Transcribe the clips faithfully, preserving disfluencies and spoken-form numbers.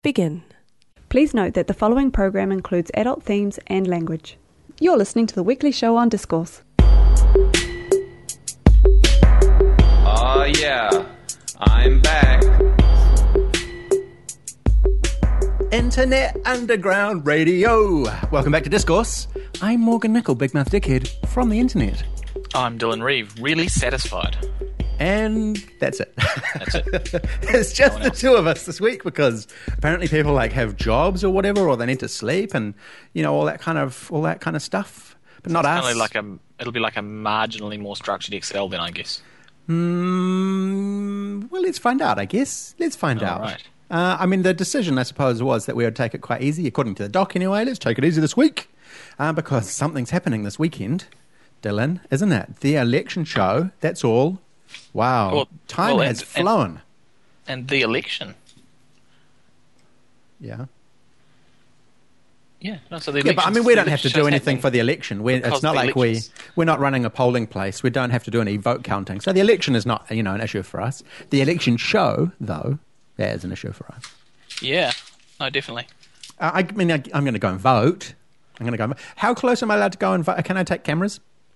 Begin. Please note that the following program includes adult themes and language. You're listening to the weekly show on Discourse. Oh yeah, I'm back. Internet Underground Radio. Welcome back to Discourse. I'm Morgan Nicol, Big Mouth Dickhead, from the internet. I'm Dylan Reeve, really satisfied. And that's it. That's it. It's just No the else. two of us this week because apparently people like have jobs or whatever, or they need to sleep and, you know, all that kind of all that kind of stuff. But not It's us. kind of like a, it'll be like a marginally more structured Excel then, I guess. Mm, well, let's find out, I guess. Let's find All out. right. Uh, I mean, the decision, I suppose, was that we would take it quite easy, according to the doc anyway. Let's take it easy this week. Uh, because something's happening this weekend, Dylan, isn't it? The election show, that's all. Wow. Well, Time well, has and- and- flown. And the election. Yeah. Yeah. No, so the Yeah, but I election's- mean, we the don't have to election do show's anything happening for the election. We're, because it's not the like we, election's- we're not running a polling place. We don't have to do any vote counting. So the election is not, you know, an issue for us. The election show, though, that is an issue for us. Yeah. No, definitely. Uh, I mean, I, I'm going to go and vote. I'm going to go and vote. How close am I allowed to go and vote? Can I take cameras?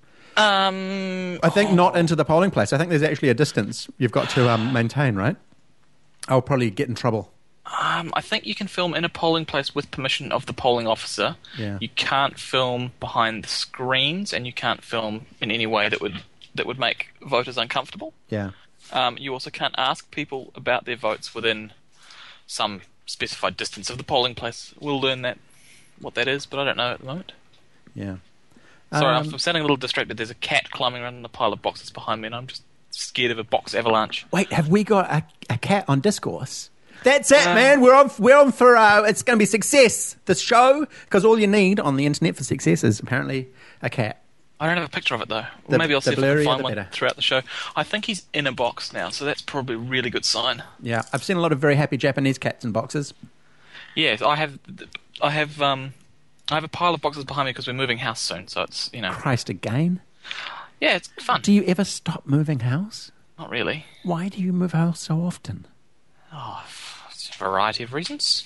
Um, I think not into the polling place. I think there's actually a distance you've got to um, maintain, right? I'll probably get in trouble. um, I think you can film in a polling place with permission of the polling officer. Yeah. You can't film behind the screens, and you can't film in any way that would that would make voters uncomfortable. Yeah. Um, you also can't ask people about their votes within some specified distance of the polling place. We'll learn that what that is, but I don't know at the moment. Yeah. Sorry, Um, I'm sounding a little distracted. There's a cat climbing around in a pile of boxes behind me, and I'm just scared of a box avalanche. Wait, have we got a, a cat on Discourse? That's it, Uh, man. We're on. We're on for. Uh, it's going to be success. This show, because all you need on the internet for success is apparently a cat. I don't have a picture of it, though. The- Maybe I'll the see if I can blurrier, find the one better. throughout the show. I think he's in a box now, so that's probably a really good sign. Yeah, I've seen a lot of very happy Japanese cats in boxes. Yes, I have. I have. Um, I have a pile of boxes behind me because we're moving house soon. So it's you know. Christ, again. Yeah, it's fun. Do you ever stop moving house? Not really. Why do you move house so often? Oh, it's a variety of reasons.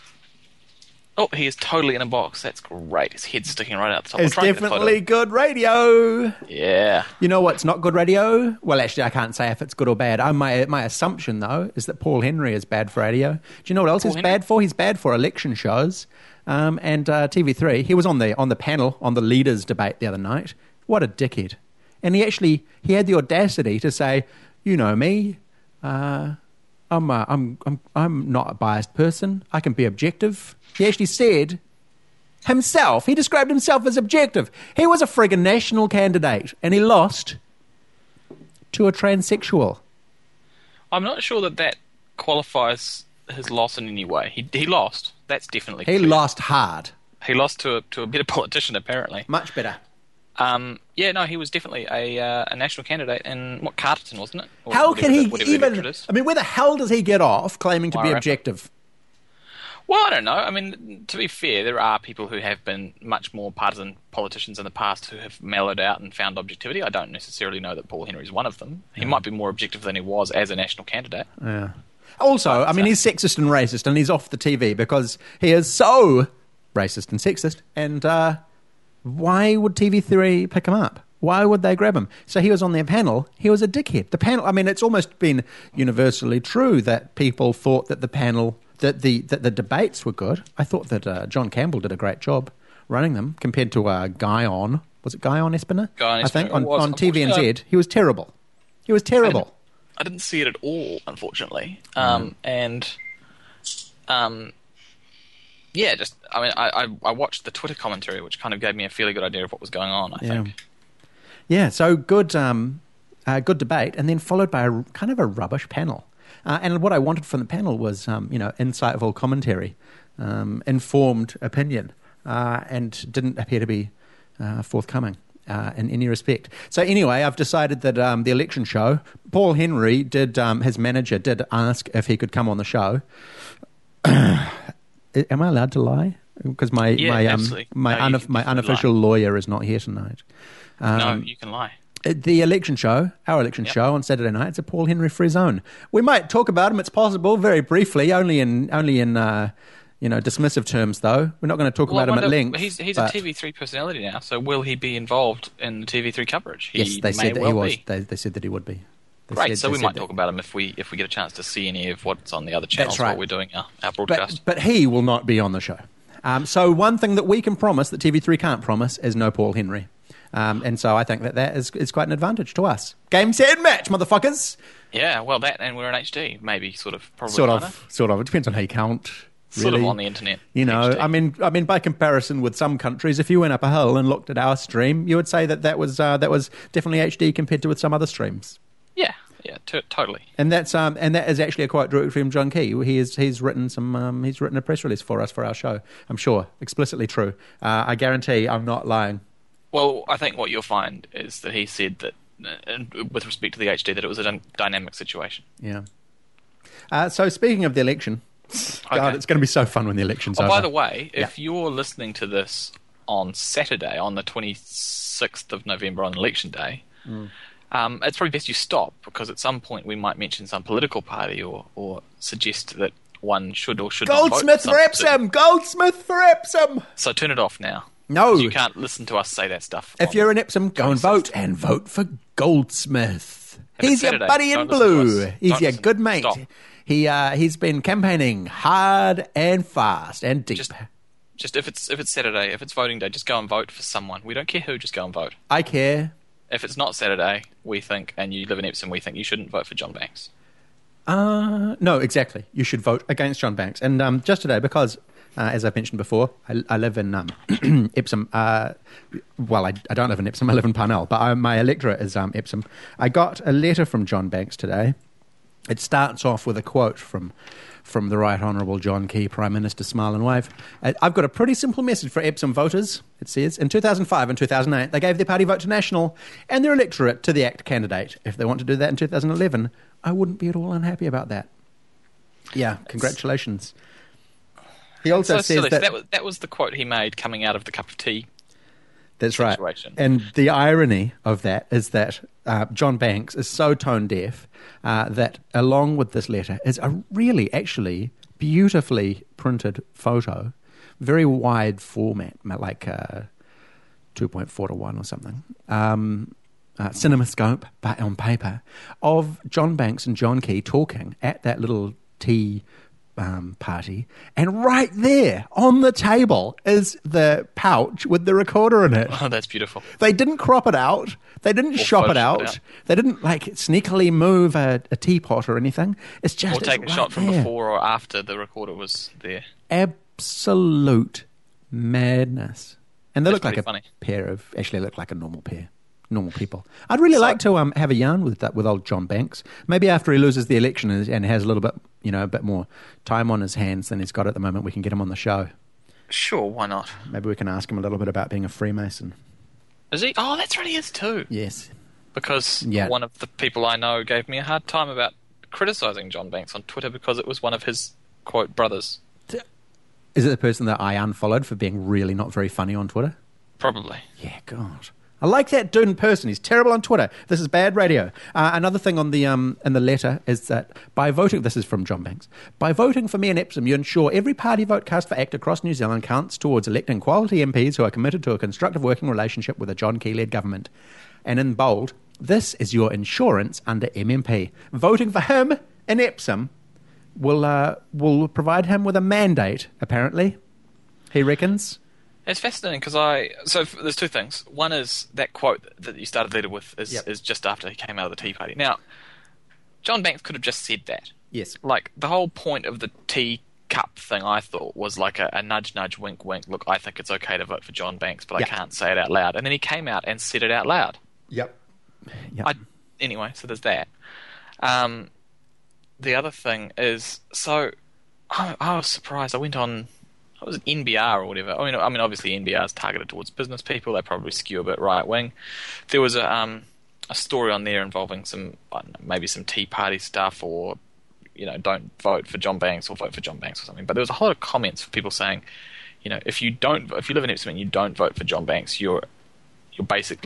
Oh, he is totally in a box. That's great. His head's sticking right out the top. I'll It's try and get a photo. definitely good radio. Yeah. You know what's not good radio? Well, actually, I can't say if it's good or bad. Uh, my my assumption, though, is that Paul Henry is bad for radio. Do you know what else Paul he's Henry? bad for? He's bad for election shows um, and uh, T V three. He was on the on the panel on the leaders' debate the other night. What a dickhead! And he actually he had the audacity to say, "You know me, uh, I'm uh, I'm I'm I'm not a biased person. I can be objective." He actually said himself, he described himself as objective. He was a friggin' national candidate and he lost to a transsexual. I'm not sure that that qualifies his loss in any way. He he lost. That's definitely He clear. lost hard. He lost to a to a better politician, apparently. Much better. Um, yeah, no, he was definitely a uh, a national candidate in what Carterton, wasn't it? Or How whatever can he the- whatever the even... electorate is. I mean, where the hell does he get off claiming to be Wairarapa. objective? Well, I don't know. I mean, to be fair, there are people who have been much more partisan politicians in the past who have mellowed out and found objectivity. I don't necessarily know that Paul Henry is one of them. He might be more objective than he was as a national candidate. Yeah. Also, I mean, he's sexist and racist and he's off the T V because he is so racist and sexist. And uh, why would T V three pick him up? Why would they grab him? So he was on their panel. He was a dickhead. The panel, I mean, it's almost been universally true that people thought that the panel, that the that the debates were good. I thought that uh, John Campbell did a great job running them compared to uh, Guy On. Was it Guy On Espiner? Guy on I think Espiner, on, it was, on T V N Z. unfortunately. He was terrible. He was terrible. I didn't see it at all, unfortunately. Um, And, um, yeah, just, I mean, I, I, I watched the Twitter commentary, which kind of gave me a fairly good idea of what was going on, I Yeah. think. Yeah, so good, um, uh, good debate, and then followed by a, kind of a rubbish panel. Uh, and what I wanted from the panel was, um, you know, insightful commentary, um, informed opinion, uh, and didn't appear to be uh, forthcoming uh, in any respect. So anyway, I've decided that um, the election show, Paul Henry did, um, his manager did ask if he could come on the show. Am I allowed to lie? Because my Yeah, my um, absolutely. my No, you un- can my definitely unofficial lawyer is not here tonight. Um, no, you can lie. The election show, our election Yep. show on Saturday night, it's a Paul Henry Free Zone. We might talk about him, it's possible, very briefly, only in only in uh, you know dismissive terms, though. We're not going to talk Well, I about him at wonder- length. He's, he's but- a T V three personality now, so will he be involved in the T V three coverage? He Yes, they may said that well he was. Be. They, they said that he would be. They Great, said- so they we said might that- talk about him if we if we get a chance to see any of what's on the other channels right. while we're doing our, our broadcast. But, but he will not be on the show. Um, so one thing that we can promise that T V three can't promise is no Paul Henry. Um, and so I think that that is, is quite an advantage to us. Game, set, match, motherfuckers. Yeah, well, that and we're in H D, maybe, sort of, probably. Sort kinda. of, sort of. It depends on how you count. Sort really. of on the internet. You know, H D. I mean, I mean, by comparison with some countries, if you went up a hill and looked at our stream, you would say that that was uh, that was definitely H D compared to with some other streams. Yeah, yeah, t- totally. And that's um, and that is actually a quote directly from John Key. He is he's written some um, he's written a press release for us for our show. I'm sure, explicitly true. Uh, I guarantee, I'm not lying. Well, I think what you'll find is that he said that, uh, with respect to the H D, that it was a dy- dynamic situation. Yeah. Uh, so speaking of the election, God, Okay. it's going to be so fun when the election's Oh, over. by the way, if Yeah. you're listening to this on Saturday, on the twenty-sixth of November, on Election Day, Mm. um, it's probably best you stop, because at some point we might mention some political party or, or suggest that one should or should Goldsmith not vote for some certain- Epsom! Goldsmith for Epsom! So turn it off now. No. You can't listen to us say that stuff. If on- you're in Epsom, go and vote, and vote for Goldsmith. If it's He's your Saturday, buddy in don't listen to blue. us. He's Don't your listen. good mate. Stop. He uh, he's been campaigning hard and fast and deep. Just, just if it's if it's Saturday, if it's voting day, just go and vote for someone. We don't care who, just go and vote. I care. If it's not Saturday, we think, and you live in Epsom, we think you shouldn't vote for John Banks. Uh, no, exactly. You should vote against John Banks. And um, just today, because, uh, as I've mentioned before, I, I live in um, Epsom. Uh, well, I, I don't live in Epsom. I live in Parnell. But I, my electorate is um, Epsom. I got a letter from John Banks today. It starts off with a quote from from the Right Honourable John Key, Prime Minister, Smile and Wave. Uh, I've got a pretty simple message for Epsom voters. It says, in two thousand five and two thousand eight, they gave their party vote to National and their electorate to the A C T candidate. If they want to do that in two thousand eleven, I wouldn't be at all unhappy about that. Yeah, congratulations. He also so says silly. that... that was, that was the quote he made coming out of the cup of tea. That's right. situation. And the irony of that is that uh, John Banks is so tone deaf uh, that along with this letter is a really, actually, beautifully printed photo, very wide format, like uh, two point four to one or something, um, uh, CinemaScope, but on paper, of John Banks and John Key talking at that little tea Um, party, and right there on the table is the pouch with the recorder in it. Oh, that's beautiful. They didn't crop it out. They didn't Or shop it Photoshop out. it out. They didn't like sneakily move a, a teapot or anything. It's just Or take a it's shot right from there. before or after the recorder was there. Absolute madness. And they That's look like pretty a funny. pair of actually look like a normal pair. Normal people. I'd really So- like to um, have a yarn with that with old John Banks. Maybe after he loses the election and, and has a little bit, you know, a bit more time on his hands than he's got at the moment, we can get him on the show. Sure, why not? Maybe we can ask him a little bit about being a Freemason. Is he? Oh, that's right, he is too. Yes. Because Yeah. one of the people I know gave me a hard time about criticising John Banks on Twitter because it was one of his, quote, brothers. Is it the person that I unfollowed for being really not very funny on Twitter? Probably. Yeah, God. I like that dude in person. He's terrible on Twitter. This is bad radio. Uh, another thing on the um, in the letter is that by voting, this is from John Banks, by voting for me in Epsom, you ensure every party vote cast for A C T across New Zealand counts towards electing quality M Ps who are committed to a constructive working relationship with a John Key-led government. And in bold, this is your insurance under M M P. Voting for him in Epsom will uh, will provide him with a mandate, apparently, he reckons. It's fascinating because I... So f- there's two things. One is that quote that you started the letter with is, Yep. is just after he came out of the Tea Party. Now, John Banks could have just said that. Yes. Like, the whole point of the tea cup thing, I thought, was like a, a nudge, nudge, wink, wink. Look, I think it's okay to vote for John Banks, but Yeah. I can't say it out loud. And then he came out and said it out loud. Yep. Yep. I, anyway, so there's that. Um, the other thing is, so I, I was surprised. I went on, I was an N B R or whatever. I mean, I mean, obviously N B R is targeted towards business people. They probably skew a bit right wing. There was a um, a story on there involving some, I don't know, maybe some Tea Party stuff, or you know, don't vote for John Banks or vote for John Banks or something. But there was a whole lot of comments for people saying, you know, if you don't, if you live in Epsom and you don't vote for John Banks, you're you're basically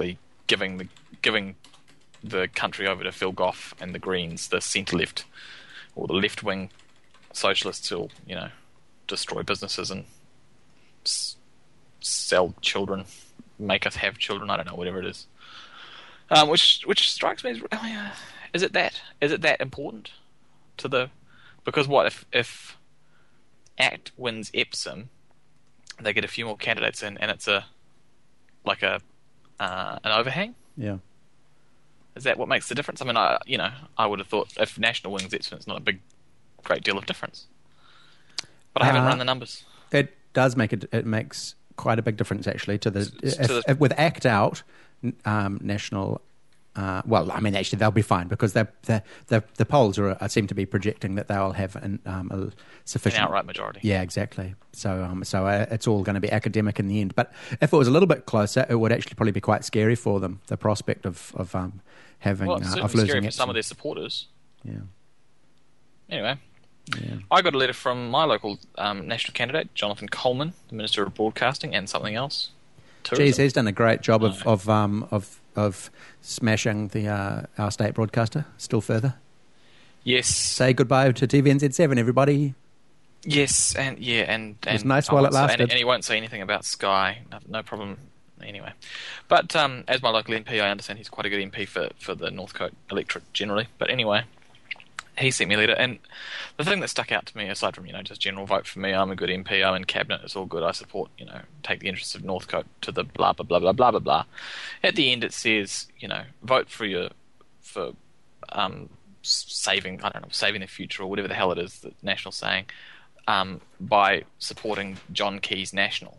giving the giving the country over to Phil Goff and the Greens, the centre left or the left wing socialists who'll, you know, destroy businesses and s- sell children, make us have children. I don't know, whatever it is. Um, which which strikes me as really, uh, is it that is it that important to the because what if if ACT wins Epsom, they get a few more candidates in, and it's a like a uh, an overhang. Yeah. Is that what makes the difference? I mean, I you know I would have thought if National wins Epsom, it's not a big great deal of difference. But I haven't Uh, run the numbers. It does make it. It makes quite a big difference actually to the, To if, the- if with ACT out, um, National. Uh, well, I mean, actually, they'll be fine because they're, they're, they're, the polls are, are seem to be projecting that they'll have an, um, a An sufficient outright majority. Yeah, exactly. So, um, so uh, it's all going to be academic in the end. But if it was a little bit closer, it would actually probably be quite scary for them. The prospect of of um, having Well, it's uh, certainly of losing scary for Epsom. some of their supporters. Yeah, Anyway, yeah. I got a letter from my local um, national candidate, Jonathan Coleman, the Minister of Broadcasting, and something else. Tourism. Geez, he's done a great job of No. of um, of of smashing the uh, our state broadcaster still further. Yes, Say goodbye to T V N Z seven, everybody. yes, and yeah, and, and was nice I while won't it say- lasted. And, and he won't say anything about Sky. No, no problem. Anyway, but um, as my local M P, I understand he's quite a good M P for for the Northcote electorate generally. But anyway, he sent me a letter, and the thing that stuck out to me, aside from you know just general vote for me, I'm a good M P, I'm in cabinet, it's all good, I support you know take the interests of Northcote to the blah blah blah blah blah blah blah. At the end, it says you know vote for your for um, s- saving I don't know saving the future or whatever the hell it is that National's saying um, by supporting John Key's National.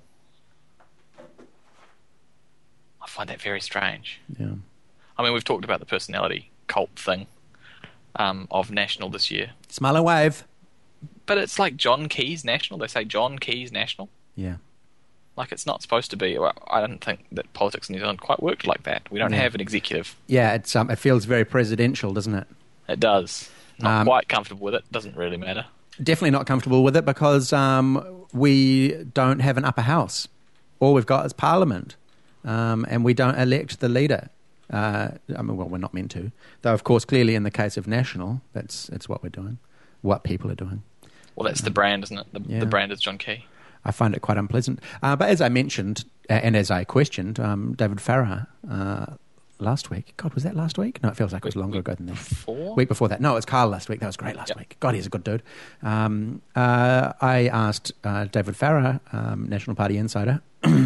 I find that very strange. Yeah. I mean, we've talked about the personality cult thing um, of National this year. Smile and wave. But it's like John Key's National. They say John Key's National. Yeah. Like it's not supposed to be. Well, I don't think that politics in New Zealand quite worked like that. We don't Yeah. have an executive. Yeah, it's um, it feels very presidential, doesn't it? It does. Not Um, quite comfortable with it. Doesn't really matter. Definitely not comfortable with it because um, we don't have an upper house. All we've got is Parliament, um, and we don't elect the leader. Uh, I mean, well, we're not meant to, though. Of course, clearly in the case of National, that's that's what we're doing, what people are doing. Well, that's the brand, isn't it? The, Yeah. the brand is John Key. I find it quite unpleasant. Uh, but as I mentioned, uh, and as I questioned, um, David Farrar uh, last week. God, was that last week? No, it feels like it was longer ago than that. Four? Week before that. No, it was Carl last week. That was great last Yep. week. God, he's a good dude. Um, uh, I asked uh, David Farrar, um, National Party insider,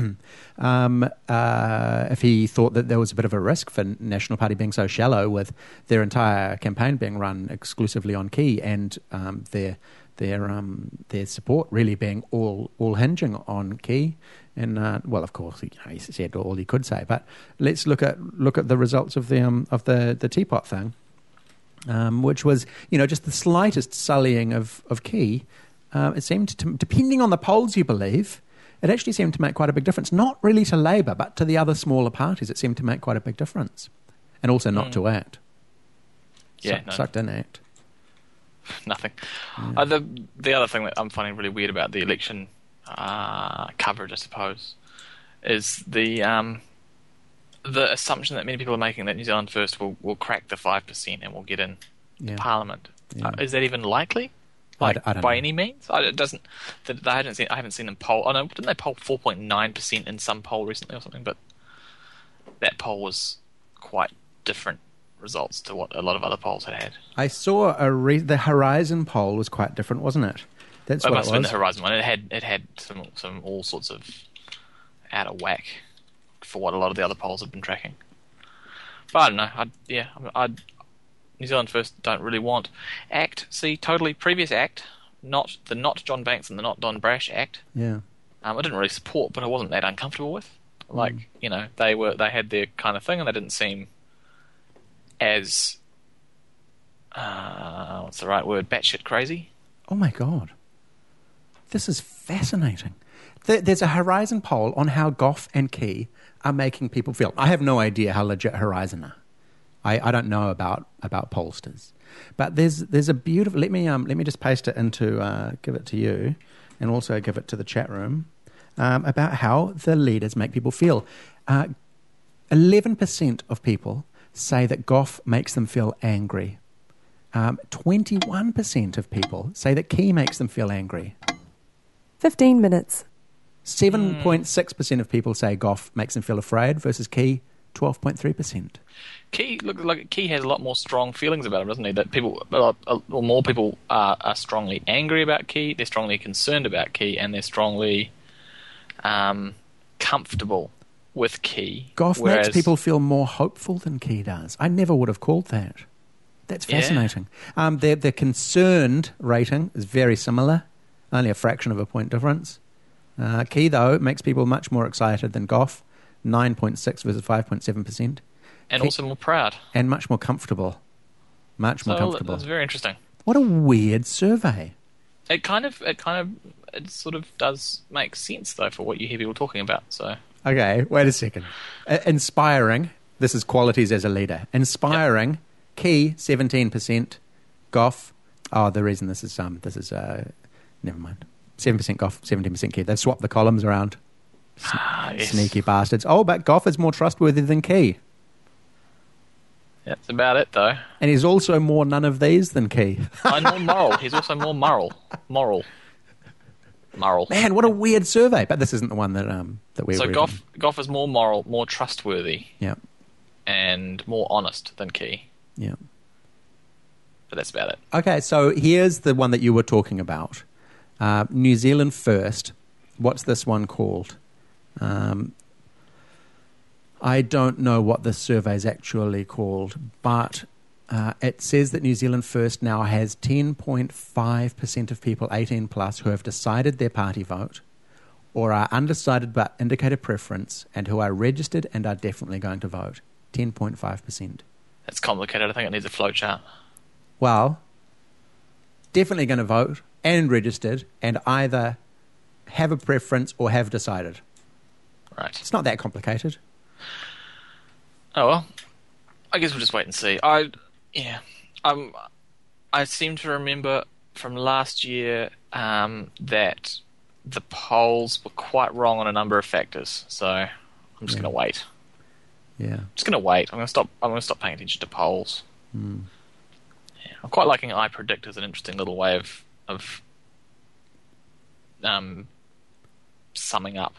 um, uh, if he thought that there was a bit of a risk for National Party being so shallow with their entire campaign being run exclusively on Key and um, their their um, their support really being all all hinging on Key. And uh, well, of course, he, you know, he said all he could say. But let's look at look at the results of the um, of the the teapot thing, um, which was you know just the slightest sullying of of Key. Uh, it seemed to, depending on the polls you believe, it actually seemed to make quite a big difference. Not really to Labour, but to the other smaller parties, it seemed to make quite a big difference, and also not Mm. to ACT. Yeah, Suck- no. sucked in ACT. Nothing. Uh, the the other thing that I'm finding really weird about the election uh, coverage, I suppose, is the um, the assumption that many people are making that New Zealand First will, will crack the five percent and will get in Yeah. Parliament. Yeah. Uh, is that even likely? I Like d- I don't by know. any means? I, it doesn't. They they haven't seen. I haven't seen them poll. Oh no, didn't they poll four point nine percent in some poll recently or something? But that poll was quite different results to what a lot of other polls had had. I saw a re- the Horizon poll was quite different, wasn't it? That's It what must it have been was. the Horizon one. It had it had some some all sorts of out of whack for what a lot of the other polls have been tracking. But I don't know. I yeah. I New Zealand First don't really want ACT. See, totally previous ACT, not the not John Banks and the not Don Brash ACT. Yeah. Um, I didn't really support, but I wasn't that uncomfortable with. Like Mm. you know, they were they had their kind of thing, and they didn't seem as uh, what's the right word? Batshit crazy. Oh my God. This is fascinating. There- There's a Horizon poll on how Gough and Key are making people feel. I have no idea how legit Horizon are. I, I don't know about, about pollsters. But there's there's a beautiful... Let me um let me just paste it into... Uh, give it to you and also give it to the chat room um, about how the leaders make people feel. Uh, eleven percent of people say that Gough makes them feel angry. Um, twenty-one percent of people say that Key makes them feel angry. fifteen minutes. seven point six percent of people say Gough makes them feel afraid versus Key, twelve point three percent. Key look like Key has a lot more strong feelings about him, doesn't he? That people, uh, uh, well, more people are, are strongly angry about Key. They're strongly concerned about Key, and they're strongly um, comfortable with Key. Gough whereas, makes people feel more hopeful than Key does. I never would have called that. That's fascinating. Yeah. Um, the the concerned rating is very similar, only a fraction of a point difference. Uh, Key, though, makes people much more excited than Gough, nine point six versus five point seven percent. And Key, also more proud. And much more comfortable. Much more so comfortable. That's very interesting. What a weird survey. It kind of, it kind of, it sort of does make sense, though, for what you hear people talking about, so... Okay, wait a second. Uh, inspiring, this is qualities as a leader. Inspiring, yep. Key, seventeen percent. Gough, oh, the reason this is, um, this is, uh, never mind. seven percent Gough, seventeen percent Key. They've swapped the columns around. S- ah, yes. Sneaky bastards. Oh, but Gough is more trustworthy than Key. That's about it, though. And he's also more none of these than Key. And more moral. He's also more moral. Moral. Moral. Man, what a weird survey. But this isn't the one that um that we're So reading. Gough, Gough is more moral, more trustworthy, Yeah, and more honest than Key. yeah. But that's about it. Okay, so here's the one that you were talking about. Uh, New Zealand First. What's this one called? Um, I don't know what this survey is actually called, but uh, it says that New Zealand First now has ten point five percent of people eighteen plus who have decided their party vote or are undecided but indicate a preference and who are registered and are definitely going to vote. ten point five percent. That's complicated. I think it needs a flowchart. Well, definitely going to vote and registered and either have a preference or have decided. Right. It's not that complicated. Oh well, I guess we'll just wait and see. I, yeah, um, I seem to remember from last year um, that the polls were quite wrong on a number of factors. So I'm just Yeah. going to wait. Yeah. I'm just going to wait. I'm going to stop. I'm going to stop paying attention to polls. Mm. Yeah, I'm quite liking I Predict as an interesting little way of of um, summing up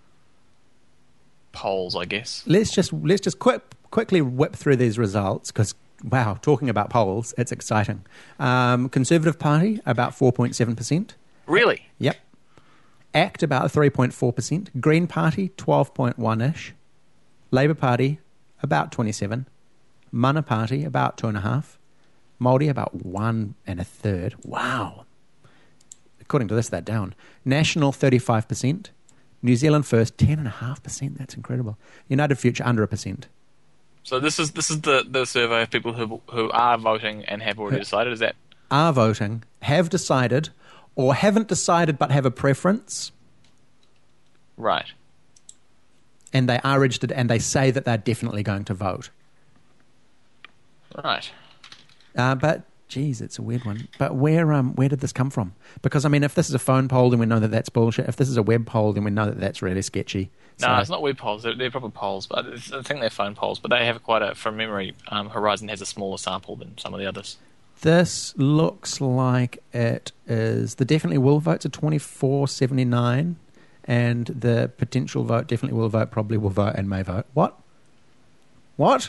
polls, I guess. Let's just let's just quick, quickly whip through these results because wow, talking about polls, it's exciting. Um, Conservative Party about four point seven percent. Really? Yep. ACT about three point four percent. Green Party twelve point one ish. Labour Party about twenty-seven. Mana Party about two and a half. Māori about one and a third. Wow. According to this, they're down. National thirty-five percent. New Zealand First ten and a half percent. That's incredible. United Future under a percent. So this is this is the, the survey of people who who are voting and have already decided. Is that Are voting, have decided, or haven't decided but have a preference, right? and they are registered and they say that they're definitely going to vote. Right. Uh, but geez, it's a weird one. But where um where did this come from? Because I mean, if this is a phone poll, then we know that that's bullshit. If this is a web poll, then we know that that's really sketchy. No, So- it's not web polls. They're, they're proper polls, but it's, I think they're phone polls. But they have quite a, from memory, um, Horizon has a smaller sample than some of the others. This looks like it is the definitely will votes are twenty-four seventy-nine, and the potential vote definitely will vote, probably will vote, and may vote. What? What?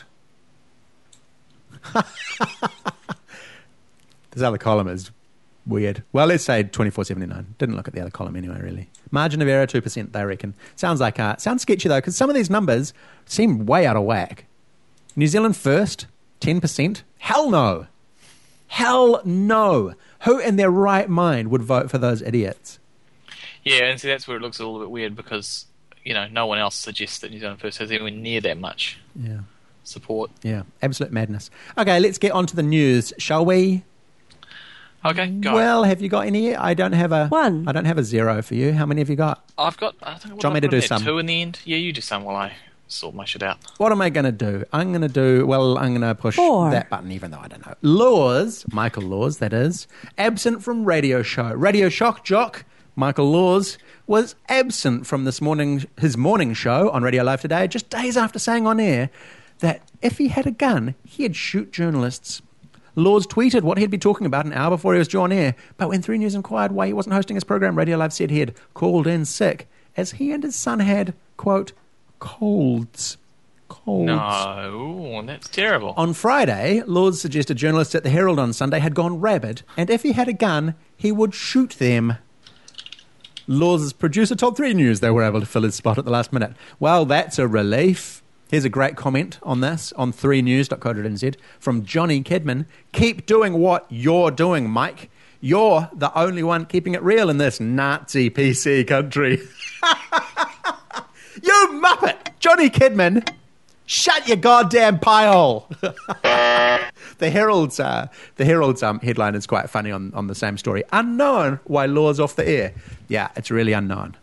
This other column is weird. Well, let's say twenty-four seventy-nine. Didn't look at the other column anyway, really. Margin of error, two percent, they reckon. Sounds like, uh, sounds sketchy, though, because some of these numbers seem way out of whack. New Zealand First, ten percent. Hell no. Hell no. Who in their right mind would vote for those idiots? Yeah, and see, that's where it looks a little bit weird because, you know, no one else suggests that New Zealand First has anywhere near that much Yeah. support. Yeah. Absolute madness. Okay, let's get on to the news, shall we? Okay, go. Well, have you got any? I don't have a One. I don't have a zero for you. How many have you got? I've got, I think, what Do you want me did I to put do in there? some? Two in the end? Yeah, you do some while I sort my shit out. What am I going to do? I'm going to do, well, I'm going to push Four. that button even though I don't know. Laws, Michael Laws, that is, absent from radio show. Radio Shock Jock, Michael Laws, was absent from this morning his morning show on Radio Live Today just days after saying on air that if he had a gun, he'd shoot journalists. Laws tweeted what he'd be talking about an hour before he was due on air, but when three News inquired why he wasn't hosting his program, Radio Live said he had called in sick, as he and his son had, quote, colds. Colds. No, that's terrible. On Friday, Laws suggested journalists at the Herald on Sunday had gone rabid, and if he had a gun, he would shoot them. Laws' producer told three News they were able to fill his spot at the last minute. Well, that's a relief. Here's a great comment on this on three news dot co dot n z from Johnny Kidman. Keep doing what you're doing, Mike. You're the only one keeping it real in this Nazi P C country. You muppet! Johnny Kidman, shut your goddamn pie hole. The Herald's, uh, the Herald's um, headline is quite funny on, on the same story. Unknown why Law's off the air. Yeah, it's really unknown.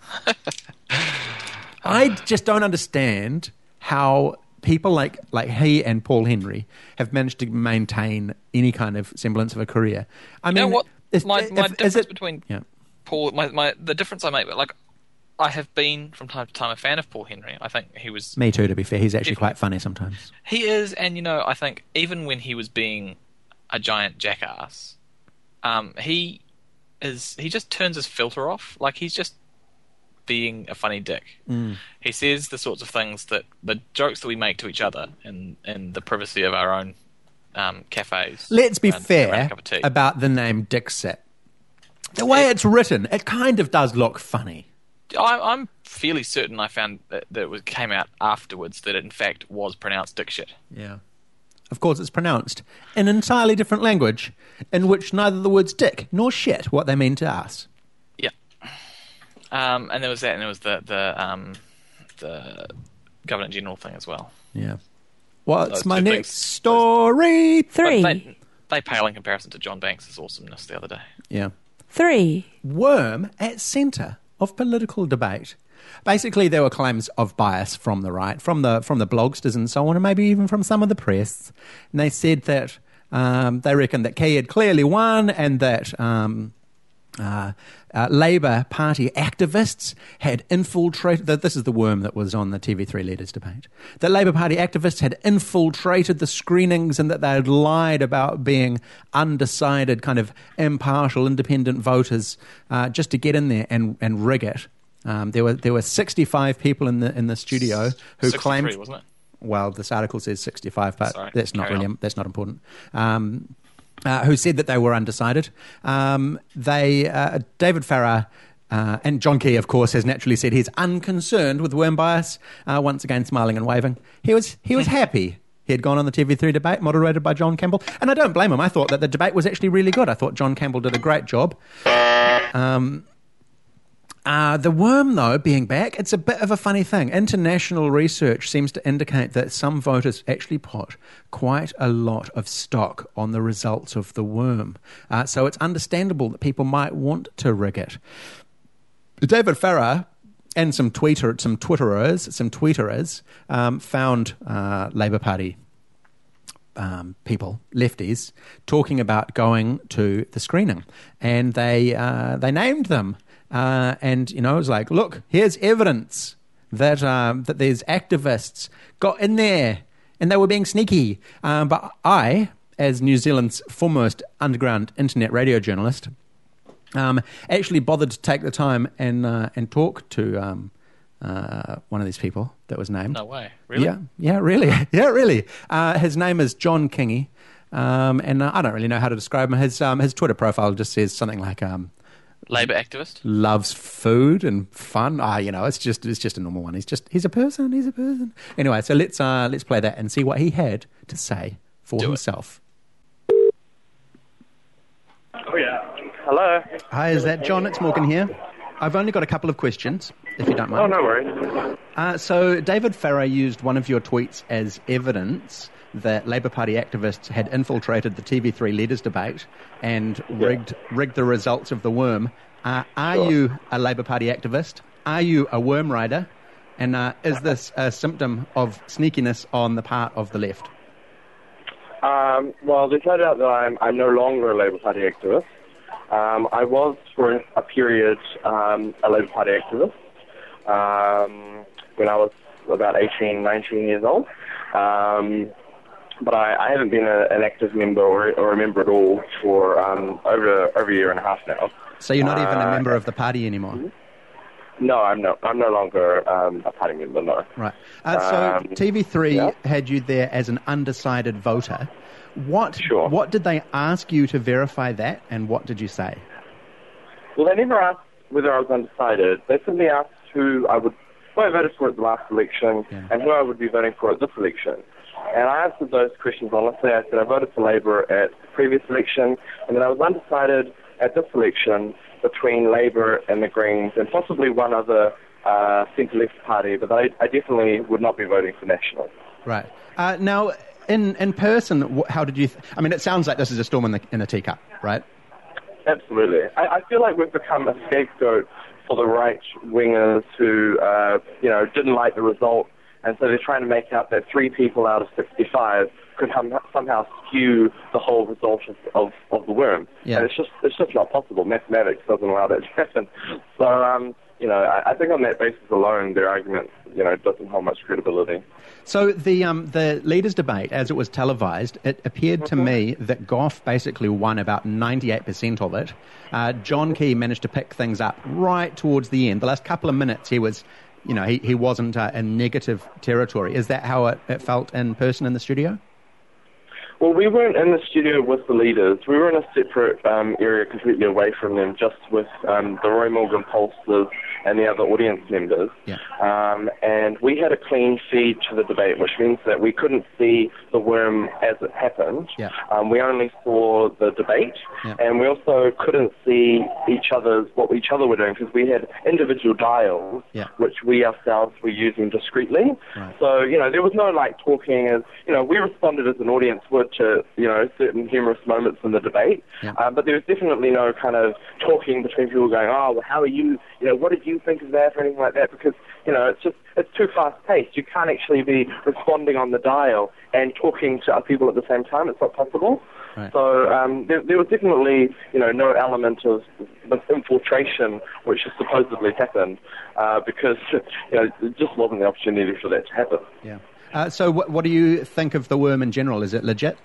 I just don't understand how people like, like he and Paul Henry have managed to maintain any kind of semblance of a career. I you mean, know what? Is, my if, my is difference it, between yeah. Paul, my, my the difference I make, like, I have been from time to time a fan of Paul Henry. I think he was. Me too, to be fair. He's actually If- quite funny sometimes. He is, and you know, I think even when he was being a giant jackass, um, he is. He just turns his filter off. Like, he's just being a funny dick. Mm. He says the sorts of things that the jokes that we make to each other in in the privacy of our own um, cafes. Let's be around- around a fair cup of tea. about the name Dixit. The way It- it's written, it kind of does look funny. I, I'm fairly certain I found that, that it was, came out afterwards that it in fact was pronounced dick shit. Yeah. Of course, it's pronounced in an entirely different language in which neither the words dick nor shit what they mean to us. Yeah. Um, and there was that, and there was the the um, the Governor General thing as well. Yeah. What's Those my two next things- Three. story? But they, they pale in comparison to John Banks' awesomeness the other day. Yeah. Three. Worm at centre of political debate. Basically, there were claims of bias from the right, from the from the blogsters and so on, and maybe even from some of the press. And they said that um, they reckon that Key had clearly won, and that um, uh, uh, Labour Party activists had infiltrated. That this is the worm that was on the T V three leaders debate. That Labour Party activists had infiltrated the screenings, and that they had lied about being undecided, kind of impartial, independent voters, uh, just to get in there and, and rig it. Um, there were there were sixty-five people in the in the studio who claimed. Wasn't it? Well, this article says sixty-five, but Sorry, that's not carry really on. that's not important. Um, uh, who said that they were undecided? Um, they uh, David Farrar. Uh, and John Key, of course, has naturally said he's unconcerned with worm bias. Uh, once again, smiling and waving. He was he was happy. He had gone on the T V three debate, moderated by John Campbell, and I don't blame him. I thought that the debate was actually really good. I thought John Campbell did a great job. Um, Uh, the worm, though, being back, it's a bit of a funny thing. International research seems to indicate that some voters actually put quite a lot of stock on the results of the worm. Uh, so it's understandable that people might want to rig it. David Farrar and some tweeter, some Twitterers, some tweeterers um, found uh, Labour Party Um, people, lefties, talking about going to the screening, and they uh, they named them, uh, and you know it was like, look, here's evidence that um, that these activists got in there and they were being sneaky. Um, but I, as New Zealand's foremost underground internet radio journalist, um, actually bothered to take the time and uh, and talk to um, uh, one of these people that was named. No way. Really? Yeah, yeah, really. Yeah, really. Uh, his name is John Kingy, um, and uh, I don't really know how to describe him. His um, his Twitter profile just says something like um, Labour activist? loves food and fun. Ah, you know, it's just it's just a normal one. He's just he's a person. He's a person. Anyway, so let's uh, let's play that and see what he had to say for Do it. himself. Oh, yeah. Hello. Hi, is that John? It's Morgan here. I've only got a couple of questions, if you don't mind. Oh, no worries. Uh, so David Farrar used one of your tweets as evidence that Labour Party activists had infiltrated the T V three leaders debate and rigged rigged the results of the worm. Uh, are Sure. you a Labour Party activist? Are you a worm rider? And uh, is this a symptom of sneakiness on the part of the left? Um, well, there's no doubt that I'm, I'm no longer a Labour Party activist. Um, I was, for a period, um, a Labour Party activist um, when I was about eighteen, nineteen years old. Um, but I, I haven't been a, an active member or, or a member at all for um, over, over a year and a half now. So you're not even a Uh, member of the party anymore? No, I'm no, I'm no longer um, a party member, no. Right. Uh, so Um, T V three yeah. had you there as an undecided voter. What Sure. What did they ask you to verify that, and what did you say? Well, they never asked whether I was undecided. They simply asked who I would, who I voted for at the last election Yeah. and who I would be voting for at this election. And I answered those questions honestly. I said I voted for Labour at the previous election, and then I was undecided at this election between Labour and the Greens and possibly one other uh, centre-left party, but I, I definitely would not be voting for National. Right. Uh, now, in in person, wh- how did you... Th- I mean, it sounds like this is a storm in, the, in a teacup, right? Absolutely. I, I feel like we've become a scapegoat for the right-wingers who, uh, you know, didn't like the result, and so they're trying to make out that three people out of sixty-five could hum- somehow skew the whole result of, of, of the worm. Yeah. And it's just it's just not possible. Mathematics doesn't allow that to happen. So, um, you know, I, I think on that basis alone, their argument, you know, doesn't hold much credibility. So the um, the leaders' debate, as it was televised, it appeared to me that Gough basically won about ninety-eight percent of it. Uh, John Key managed to pick things up right towards the end. The last couple of minutes, he was, you know, he, he wasn't uh, in negative territory. Is that how it, it felt in person in the studio? Well, we weren't in the studio with the leaders. We were in a separate um, area completely away from them, just with um, the Roy Morgan pollsters and the other audience members. Yeah. Um, and we had a clean feed to the debate, which means that we couldn't see the worm as it happened. Yeah. Um, we only saw the debate, Yeah. and we also couldn't see each other's what each other were doing because we had individual dials, Yeah. which we ourselves were using discreetly. Right. So you know there was no like talking as you know we responded as an audience would to you know certain humorous moments in the debate, Yeah. uh, but there was definitely no kind of talking between people going, oh, well, how are you? You know, what did you think of that or anything like that? Because you know it's just it's too fast paced. You can't actually be responding on the dial and talking to other people at the same time. It's not possible. Right. So um, there, there was definitely, you know, no element of of infiltration which has supposedly happened uh, because, you know, there just wasn't the opportunity for that to happen. Yeah. Uh, so what, what do you think of the worm in general? Is it legit?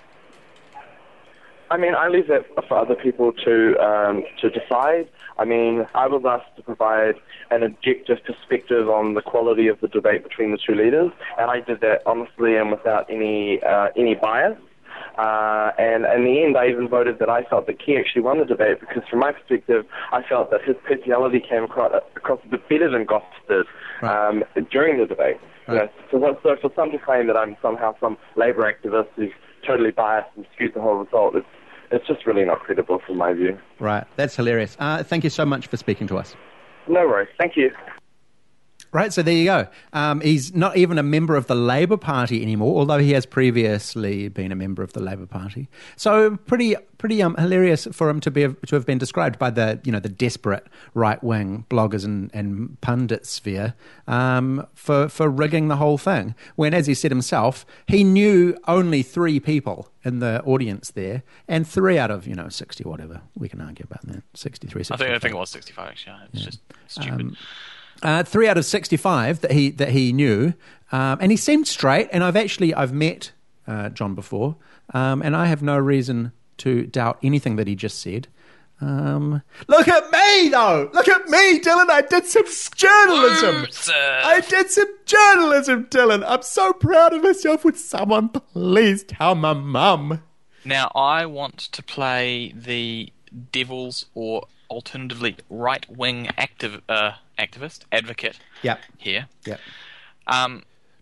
I mean, I leave that for other people to um, to decide. I mean, I was asked to provide an objective perspective on the quality of the debate between the two leaders, and I did that honestly and without any uh, any bias. Uh, and in the end, I even voted that I felt that Key actually won the debate because, from my perspective, I felt that his personality came across, across a bit better than Gough did Right. um, during the debate. You Right. know, so, so for some to claim that I'm somehow some Labour activist who's totally biased and skewed the whole result, it's, it's just really not credible from my view. Right. That's hilarious. Uh, thank you so much for speaking to us. No worries. Thank you. Right, so there you go. Um, he's not even a member of the Labour Party anymore, although he has previously been a member of the Labour Party. So pretty, pretty um, hilarious for him to be to have been described by the you know the desperate right wing bloggers and, and pundit sphere um, for for rigging the whole thing. When, as he said himself, he knew only three people in the audience there, and three out of you know sixty whatever. We can argue about that. sixty-three, I sixty-five. think I think it was sixty-five. Actually, it's just stupid. Um, Uh, three out of sixty-five that he that he knew, um, and he seemed straight. And I've actually I've met uh, John before, um, and I have no reason to doubt anything that he just said. Um, look at me, though. Look at me, Dylan. I did some journalism. Loser. I did some journalism, Dylan. I'm so proud of myself. Would someone please tell my mum? Now I want to play the devil's or alternatively right-wing active uh, activist advocate. Yep. Here. Yep. Um,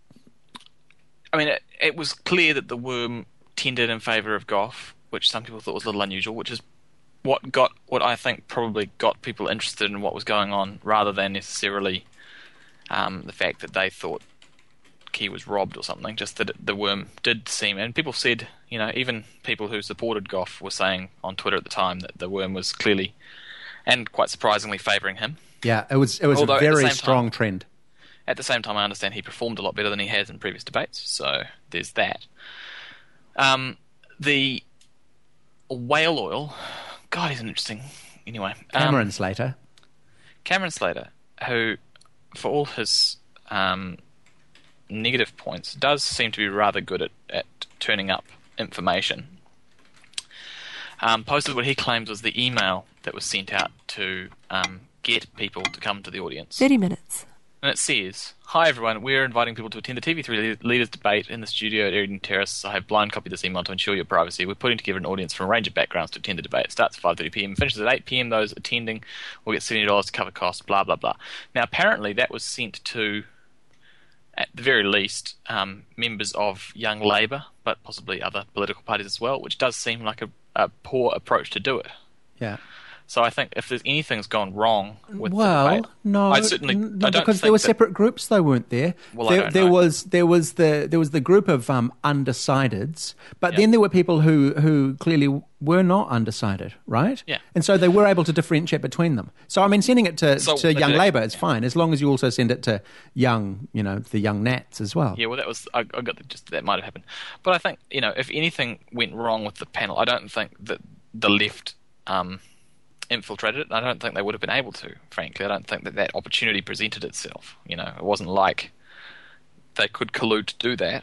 I mean, it, it was clear that the worm tended in favour of Gough, which some people thought was a little unusual, which is what got what I think probably got people interested in what was going on, rather than necessarily um, the fact that they thought Key was robbed or something. Just that it, the worm did seem, and people said, you know, even people who supported Gough were saying on Twitter at the time that the worm was clearly and quite surprisingly favouring him. Yeah, it was it was Although a at the very same strong time- trend. At the same time, I understand he performed a lot better than he has in previous debates, so there's that. Um, the whale oil, God, he's an interesting anyway. Cameron Um, Slater. Cameron Slater, who, for all his um, negative points, does seem to be rather good at, at turning up information, um, posted what he claims was the email that was sent out to um, get people to come to the audience. thirty minutes. And it says, "Hi everyone, we're inviting people to attend the T V three Leaders debate in the studio at Eden Terrace. I have blind copied this email to ensure your privacy. We're putting together an audience from a range of backgrounds to attend the debate. It starts at five thirty p.m. finishes at eight p.m. Those attending will get seventy dollars to cover costs, blah, blah, blah." Now, apparently that was sent to, at the very least, um, members of Young Labour, but possibly other political parties as well, which does seem like a, a poor approach to do it. Yeah. So I think if there's anything's gone wrong with well, the debate, no, I certainly n- I don't because think there were that- separate groups, though, weren't there? Well, I there, don't there know. was there was the there was the group of um, undecideds, but Yeah. then there were people who who clearly were not undecided, right? Yeah. And so they were able to differentiate between them. So I mean, sending it to So to they Young did- Labour is fine, as long as you also send it to young, you know, the young Nats as well. Yeah, well, that was I, I got the, just that might have happened, but I think you know if anything went wrong with the panel, I don't think that the left um, infiltrated it. I don't think they would have been able to. Frankly, I don't think that that opportunity presented itself. You know, it wasn't like they could collude to do that.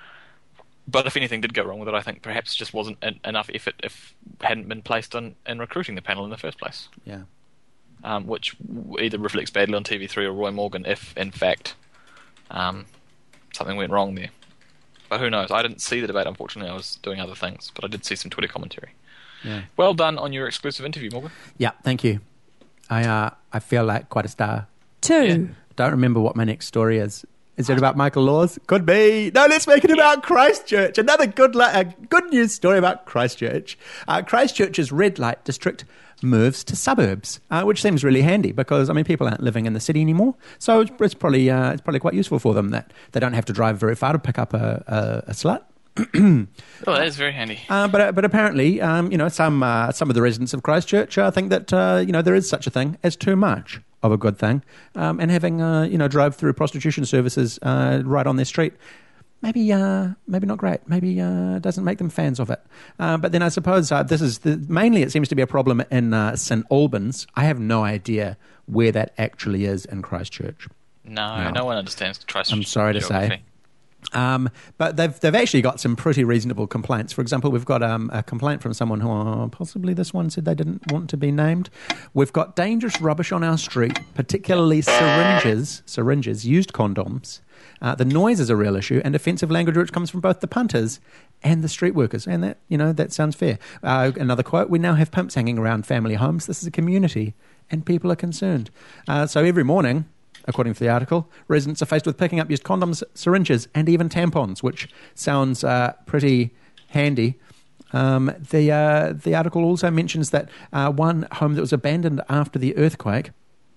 But if anything did go wrong with it, I think perhaps just wasn't en- enough effort if hadn't been placed on in recruiting the panel in the first place. Yeah. Um, which w- either reflects badly on T V three or Roy Morgan if, in fact, um, something went wrong there. But who knows? I didn't see the debate, unfortunately. I was doing other things. But I did see some Twitter commentary. Yeah. Well done on your exclusive interview, Morgan. Yeah. Thank you. I uh, I feel like quite a star. Two. Yeah. Don't remember what my next story is. Is it about Michael Laws? Could be. No, let's make it about Christchurch. Another good li- uh, good news story about Christchurch. Uh, Christchurch's red light district moves to suburbs, uh, which seems really handy because I mean people aren't living in the city anymore, so it's, it's probably uh, it's probably quite useful for them that they don't have to drive very far to pick up a, a, a slut. Oh, that is very handy. Uh, but but apparently, um, you know, some uh, some of the residents of Christchurch uh, think that uh, you know there is such a thing as too much of a good thing, um, and having uh, you know drive-through prostitution services uh, right on their street, maybe uh, maybe not great. Maybe uh, doesn't make them fans of it. Uh, but then I suppose uh, this is the, mainly it seems to be a problem in uh, St Albans. I have no idea where that actually is in Christchurch. No, No. no one understands Christchurch. I'm sorry to say. geography. Um, but they've they've actually got some pretty reasonable complaints. For example, we've got um, a complaint from someone who uh, possibly this one said they didn't want to be named. We've got dangerous rubbish on our street, particularly syringes, syringes, used condoms. Uh, the noise is a real issue, and offensive language which comes from both the punters and the street workers. And that you know that sounds fair. Uh, another quote: "We now have pimps hanging around family homes. This is a community, and people are concerned." Uh, so every morning, according to the article, residents are faced with picking up used condoms, syringes, and even tampons, which sounds uh, pretty handy. Um, the uh, the article also mentions that uh, one home that was abandoned after the earthquake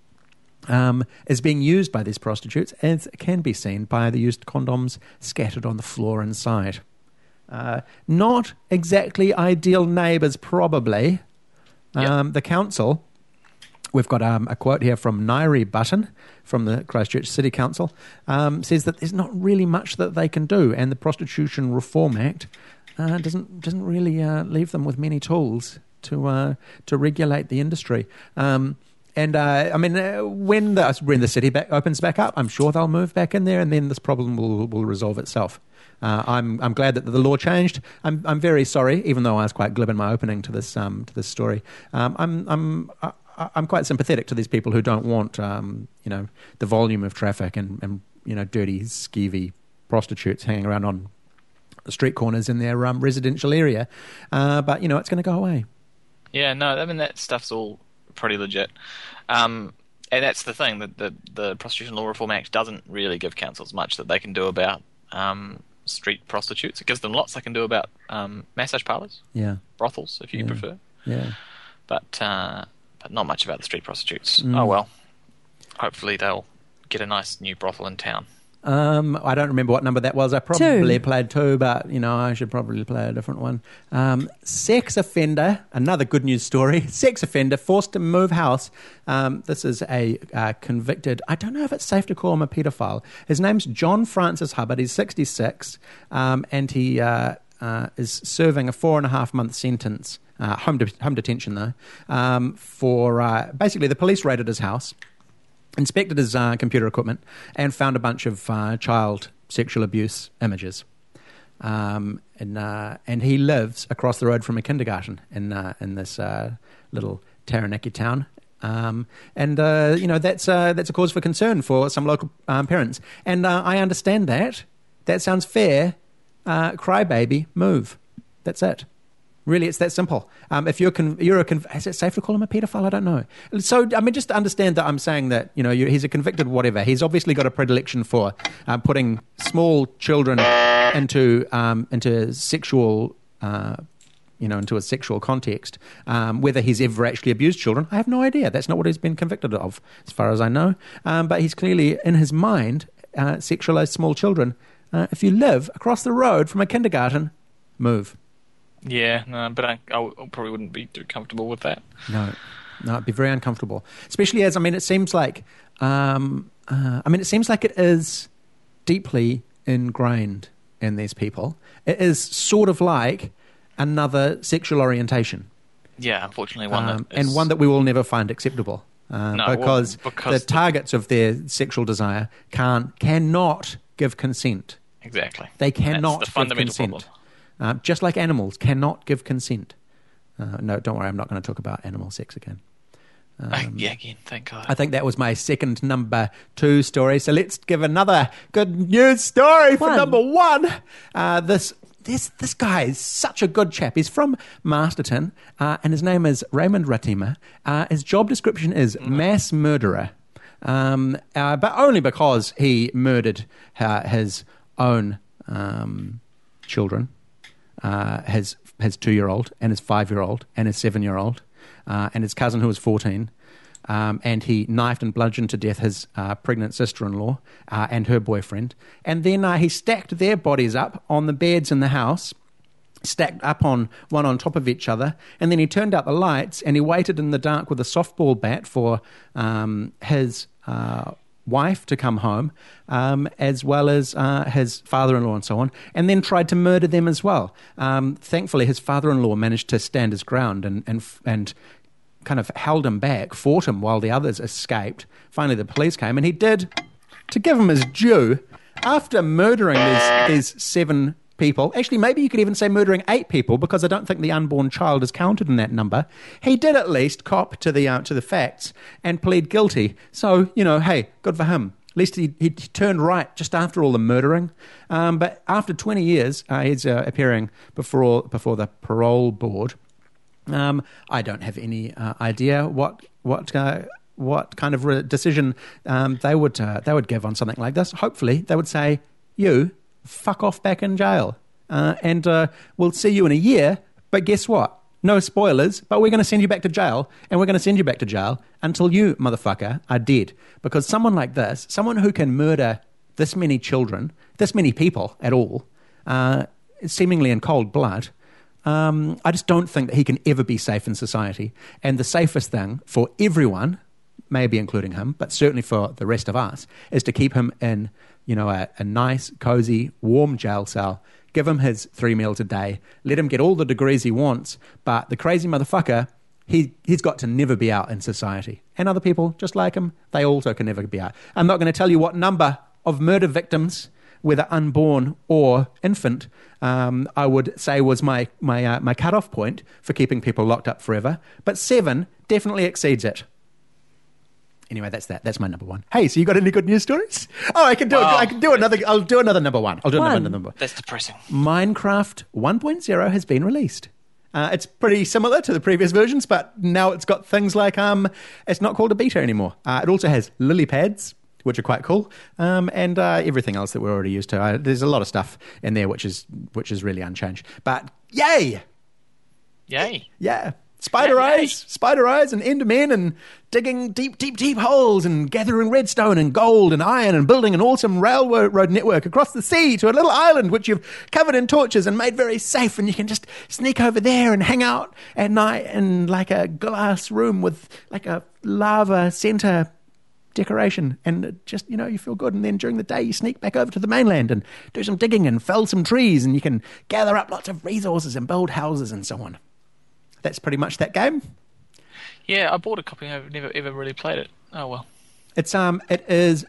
um, is being used by these prostitutes, as can be seen by the used condoms scattered on the floor inside. Uh, not exactly ideal neighbours, probably. Um, Yep. The council... We've got um, a quote here from Nairi Button from the Christchurch City Council, um, says that there's not really much that they can do, and the Prostitution Reform Act uh, doesn't doesn't really uh, leave them with many tools to uh, to regulate the industry. Um, and uh, I mean, uh, when the when the city back, opens back up, I'm sure they'll move back in there, and then this problem will will resolve itself. Uh, I'm I'm glad that the law changed. I'm I'm very sorry, even though I was quite glib in my opening to this um to this story. Um, I'm I'm. I, I'm quite sympathetic to these people who don't want, um, you know, the volume of traffic and, and you know, dirty, skeevy prostitutes hanging around on street corners in their um, residential area. Uh, but, you know, it's going to go away. Yeah, no, I mean, that stuff's all pretty legit. Um, and that's the thing, that the, the Prostitution Law Reform Act doesn't really give councils much that they can do about um, street prostitutes. It gives them lots they can do about um, massage parlours, Yeah, brothels, if you Yeah. prefer. yeah. But... Uh, but not much about the street prostitutes. Mm. Oh well. Hopefully they'll get a nice new brothel in town. Um, I don't remember what number that was. I probably Two. played two, but, you know, I should probably play a different one. Um, sex offender, another good news story. Sex offender forced to move house. Um, this is a uh, convicted, I don't know if it's safe to call him a paedophile. His name's John Francis Hubbard. He's sixty-six, um, and he uh, uh, is serving a four and a half month sentence uh, home de- home detention though, um, for uh, basically the police raided his house, inspected his uh, computer equipment, and found a bunch of uh, child sexual abuse images. Um, and uh, and he lives across the road from a kindergarten in uh, in this uh, little Taranaki town. Um, and uh, you know that's uh, that's a cause for concern for some local um, parents. And uh, I understand that. That sounds fair. Uh, crybaby, move. That's it. Really, it's that simple. Um, if you're con- you're a con- is it safe to call him a paedophile? I don't know. So I mean, just to understand that I'm saying that you know you he's a convicted whatever. He's obviously got a predilection for uh, putting small children into um, into sexual. Uh, you know, into a sexual context. Um, whether he's ever actually abused children, I have no idea. That's not what he's been convicted of, as far as I know. Um, but he's clearly, in his mind, uh, sexualized small children. Uh, if you live across the road from a kindergarten, move. Yeah, no, but I, I probably wouldn't be too comfortable with that. No, no, it'd be very uncomfortable. Especially as, I mean, it seems like, um, uh, I mean, it seems like it is deeply ingrained in these people. It is sort of like another sexual orientation. Yeah, unfortunately, one um, that is... and one that we will never find acceptable, uh, no, because, well, because the targets of their sexual desire can't cannot give consent. Exactly, they cannot That's the fundamental give consent. problem. Uh, just like animals cannot give consent. Uh, no, don't worry, I'm not going to talk about animal sex again. Um, yeah, again, thank God. I think that was my second number two story. So let's give another good news story for One. number one. Uh, this this this guy is such a good chap. He's from Masterton, uh, and his name is Raymond Ratima. Uh, his job description is mm. mass murderer, um, uh, but only because he murdered uh, his own um, children, uh, his his two-year-old and his five-year-old and his seven-year-old. Uh, and his cousin who was fourteen, um, and he knifed and bludgeoned to death his uh, pregnant sister-in-law uh, and her boyfriend. And then uh, he stacked their bodies up on the beds in the house, stacked up on one on top of each other, and then he turned out the lights and he waited in the dark with a softball bat for um, his uh, wife to come home, um, as well as uh, his father-in-law and so on, and then tried to murder them as well. Um, thankfully, his father-in-law managed to stand his ground and and and kind of held him back, fought him while the others escaped. Finally, the police came, and he did, to give him his due, after murdering these, these seven people, actually maybe you could even say murdering eight people, because I don't think the unborn child is counted in that number, he did at least cop to the uh, to the facts and plead guilty. So, you know, hey, good for him. At least he, he turned right just after all the murdering. Um, but after twenty years, uh, he's uh, appearing before before the parole board. Um, I don't have any uh, idea what what uh, what kind of re- decision um, they would uh, they would give on something like this. Hopefully, they would say, "You fuck off back in jail, uh, and uh, we'll see you in a year." But guess what? No spoilers, but we're going to send you back to jail, and we're going to send you back to jail until you, motherfucker, are dead. Because someone like this, someone who can murder this many children, this many people at all, uh, seemingly in cold blood, um, I just don't think that he can ever be safe in society. And the safest thing for everyone, maybe including him, but certainly for the rest of us, is to keep him in, you know, a, a nice, cozy, warm jail cell. Give him his three meals a day. Let him get all the degrees he wants. But the crazy motherfucker, he, he's got to never be out in society. And other people, just like him, they also can never be out. I'm not going to tell you what number of murder victims, whether unborn or infant, um, I would say was my, my, uh, my cutoff point for keeping people locked up forever. But seven definitely exceeds it. Anyway, that's that. That's my number one. Hey, so you got any good news stories? Oh, I can do. Wow. I can do another. I'll do another number one. I'll do One. another number. That's depressing. Minecraft one point oh has been released. Uh, it's pretty similar to the previous versions, but now it's got things like um, it's not called a beta anymore. Uh, it also has lily pads, which are quite cool, um, and uh, everything else that we're already used to. Uh, there's a lot of stuff in there which is which is really unchanged. But yay, Yay. yeah. Spider Yay, yay. eyes, spider eyes and endermen and digging deep, deep, deep holes and gathering redstone and gold and iron and building an awesome railroad network across the sea to a little island which you've covered in torches and made very safe, and you can just sneak over there and hang out at night in like a glass room with like a lava center decoration, and just, you know, you feel good. And then during the day you sneak back over to the mainland and do some digging and fell some trees, and you can gather up lots of resources and build houses and so on. that's pretty much that game. Yeah, I bought a copy. I've never ever really played it. Oh well. It's um, it is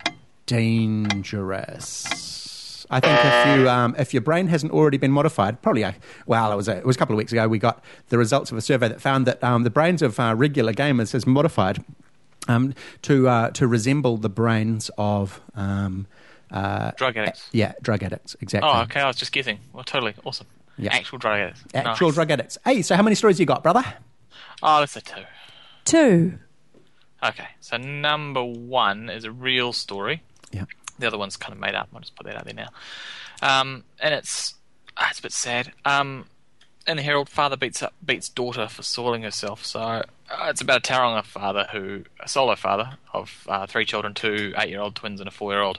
dangerous. I think if you um, if your brain hasn't already been modified, probably uh, well, it was a, it was a couple of weeks ago. We got the results of a survey that found that um, the brains of uh, regular gamers is modified um, to uh, to resemble the brains of um, uh, drug addicts. Yeah, drug addicts. Exactly. Oh, okay. I was just guessing. Well, totally awesome. Yeah. Actual drug addicts. Actual Nice. drug addicts. Hey, so how many stories you got, brother? Oh, let's say two. Two. Okay, so number one is a real story. Yeah. The other one's kind of made up. I'll just put that out there now. Um, and it's ah, it's a bit sad. Um, in the Herald, father beats up beats daughter for soiling herself. So uh, it's about a Tauranga father who, a solo father of uh, three children, two eight-year-old twins and a four-year-old,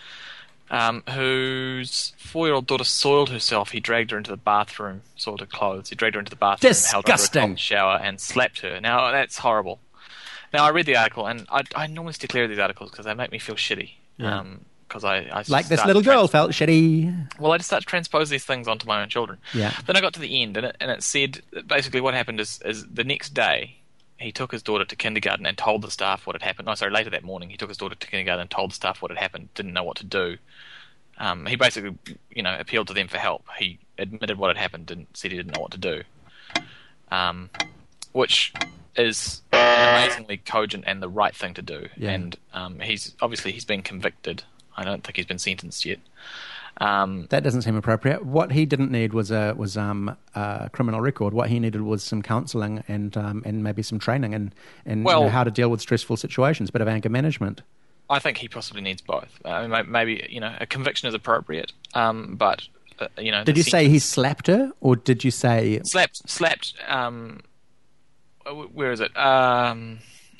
um, whose four-year-old daughter soiled herself. He dragged her into the bathroom, soiled her clothes. He dragged her into the bathroom, held her under a Disgusting. cold shower, and slapped her. Now that's horrible. Now, I read the article, and I, I normally steer clear of these articles because they make me feel shitty. Yeah. Um, because I, I Like this start little to trans- girl felt shitty. Well, I just start to transpose these things onto my own children. Yeah. Then I got to the end, and it, and it said that basically what happened is, is the next day he took his daughter to kindergarten and told the staff what had happened. No, sorry, later that morning he took his daughter to kindergarten and told the staff what had happened. Didn't know what to do. Um, he basically, you know, appealed to them for help. He admitted what had happened and said he didn't know what to do. Um, which is an amazingly cogent and the right thing to do. Yeah. And um, he's obviously he's been convicted. I don't think he's been sentenced yet. Um, That doesn't seem appropriate. What he didn't need was a was um, a criminal record. What he needed was some counselling and um, and maybe some training and and Well- you know, how to deal with stressful situations. Bit of anger management. I think he possibly needs both. I mean, may- maybe you know a conviction is appropriate, um, but uh, you know. Did the you say he sentence- slapped her, or did you say slapped? Slapped. Um, where is it? Um,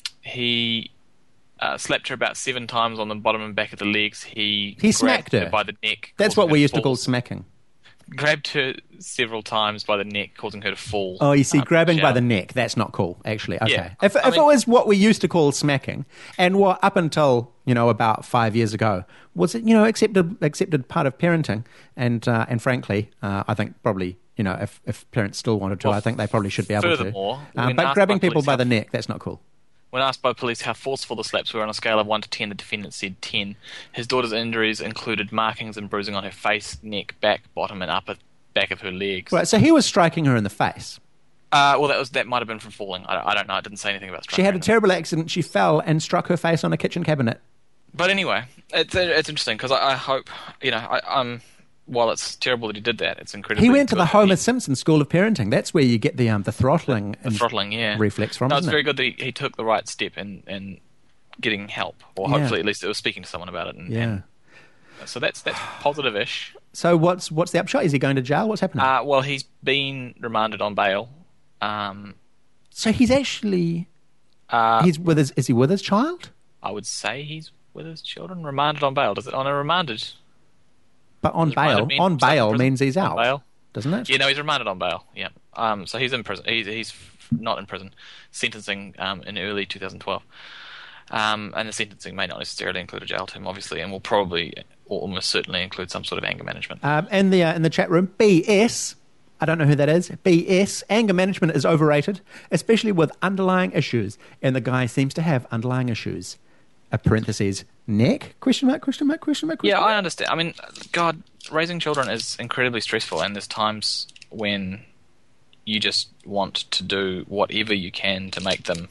he uh, slapped her about seven times on the bottom and back of the legs. He He grabbed smacked her? by the neck. That's causing what her we used to call fall. smacking. Grabbed her several times by the neck, causing her to fall. Oh, you see, um, grabbing by shower. the neck, that's not cool, actually. Okay. Yeah. If, I if mean- it was what we used to call smacking, and what up until, you know, about five years ago, was it, you know, accepted accepted part of parenting, and uh, and frankly, uh, I think probably, you know, if, if parents still wanted to, Well, I think they probably should be able to. furthermore, Uh, when but asked grabbing by people police by how- the neck, that's not cool. When asked by police how forceful the slaps were on a scale of one to ten, the defendant said ten. His daughter's injuries included markings and bruising on her face, neck, back, bottom, and upper back of her legs. Right, so he was striking her in the face. Uh, well, that was that might have been from falling. I, I don't know. It didn't say anything about striking. She had her a in the- terrible accident. She fell and struck her face on a kitchen cabinet. But anyway, it's it's interesting because I, I hope you know. I, I'm while it's terrible that he did that, it's incredibly. He went to good the that Homer he- Simpson School of Parenting. That's where you get the um, the throttling the and throttling, yeah, reflex from. No, it's isn't very it? good that he, he took the right step in in getting help, or Yeah. hopefully at least it was speaking to someone about it. And, Yeah. and so that's that's positive-ish. So what's what's the upshot? Is he going to jail? What's happening? Uh, well, he's been remanded on bail. Um, so he's actually uh, he's with his is he with his child? I would say he's with his children. Remanded on bail. Does it on a remanded? But on Does remanded bail, mean on stuck in bail prison? means he's On out, bail? doesn't it? Yeah, no, he's remanded on bail. Yeah. Um, so he's in prison. He's he's not in prison. Sentencing um, in early two thousand twelve. Um, and the sentencing may not necessarily include a jail term, obviously, and will probably or almost certainly include some sort of anger management. Um, in the uh, in the chat room, B S. I don't know who that is. B S. Anger management is overrated, especially with underlying issues, and the guy seems to have underlying issues. A parentheses neck question mark question mark question mark. Question Yeah, mark? I understand. I mean, God, raising children is incredibly stressful, and there's times when you just want to do whatever you can to make them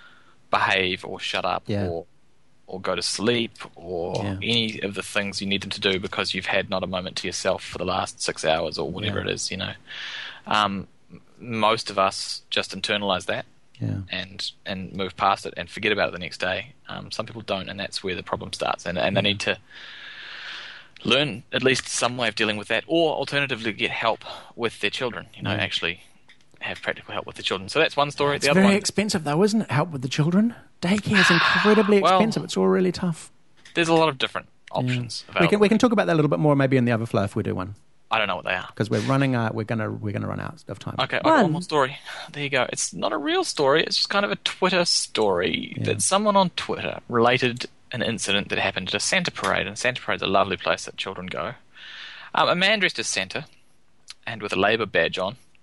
behave or shut up Yeah. or or go to sleep or Yeah. any of the things you need them to do because you've had not a moment to yourself for the last six hours or whatever Yeah. it is, you know. Um, most of us just internalize that Yeah. and and move past it and forget about it the next day. Um, some people don't, and that's where the problem starts. And and they need to learn at least some way of dealing with that, or alternatively get help with their children. You know, Yeah. actually have practical help with the children. So that's one story. It's the other very one, expensive though, isn't it? Help with the children. Daycare is incredibly Well, expensive. It's all really tough. there's a lot of different options We available. can we can talk about that a little bit more maybe in the overflow if we do one, I don't know what they are. because we're running. Uh, we're gonna we're gonna run out of time. Okay, I got One. one more story. There you go. It's not a real story. It's just kind of a Twitter story Yeah. that someone on Twitter related an incident that happened at a Santa parade, and Santa parade's a lovely place that children go. Um, a man dressed as Santa and with a Labour badge on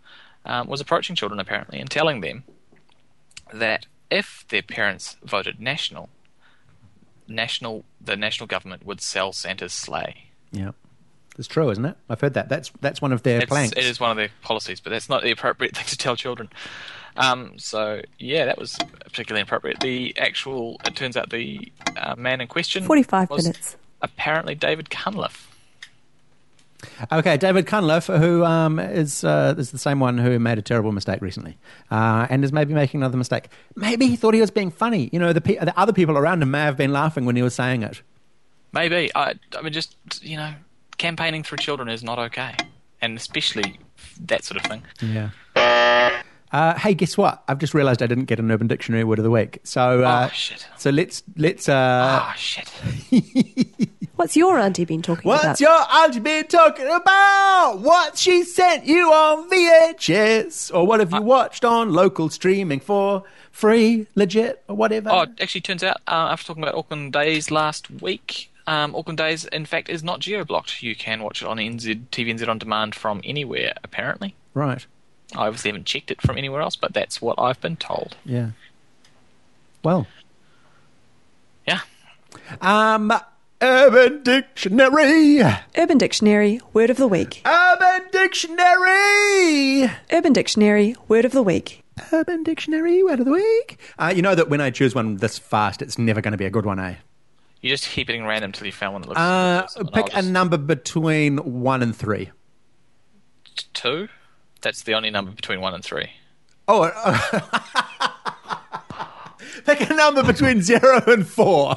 um, was approaching children apparently and telling them that if their parents voted national, national, the national government would sell Santa's sleigh. Yeah. It's true, isn't it? I've heard that. That's that's one of their It's, planks. it is one of their policies, but that's not the appropriate thing to tell children. Um, so, yeah, that was particularly inappropriate. The actual, it turns out the uh, man in question forty-five was minutes. apparently David Cunliffe. Okay, David Cunliffe, who um, is uh, is the same one who made a terrible mistake recently, uh, and is maybe making another mistake. Maybe he thought he was being funny. You know, the, pe- the other people around him may have been laughing when he was saying it. Maybe. I, I mean, just, you know, campaigning through children is not okay. And especially that sort of thing. Yeah. Uh, hey, guess what? I've just realised I didn't get an Urban Dictionary word of the week. So, uh, oh, shit. So let's let's. Uh, oh, shit. What's your auntie been talking What's about? your auntie been talking about? What she sent you on V H S? Or what have you watched on local streaming for free, legit, or whatever? Oh, it actually turns out, uh, after talking about Auckland Days last week, um, Auckland Days, in fact, is not geo-blocked. You can watch it on N Z, T V N Z On Demand from anywhere, apparently. Right. I obviously haven't checked it from anywhere else, but that's what I've been told. Yeah. Well. Yeah. Um, Urban Dictionary. Urban Dictionary, word of the week. Urban Dictionary. Urban Dictionary, word of the week. Urban Dictionary, word of the week. Uh, you know that when I choose one this fast, it's never going to be a good one, eh? You just keep hitting random until you found one that looks Uh, good. pick a number between one and three. Two? That's the only number between one and three. Oh, uh, pick a number between zero and four.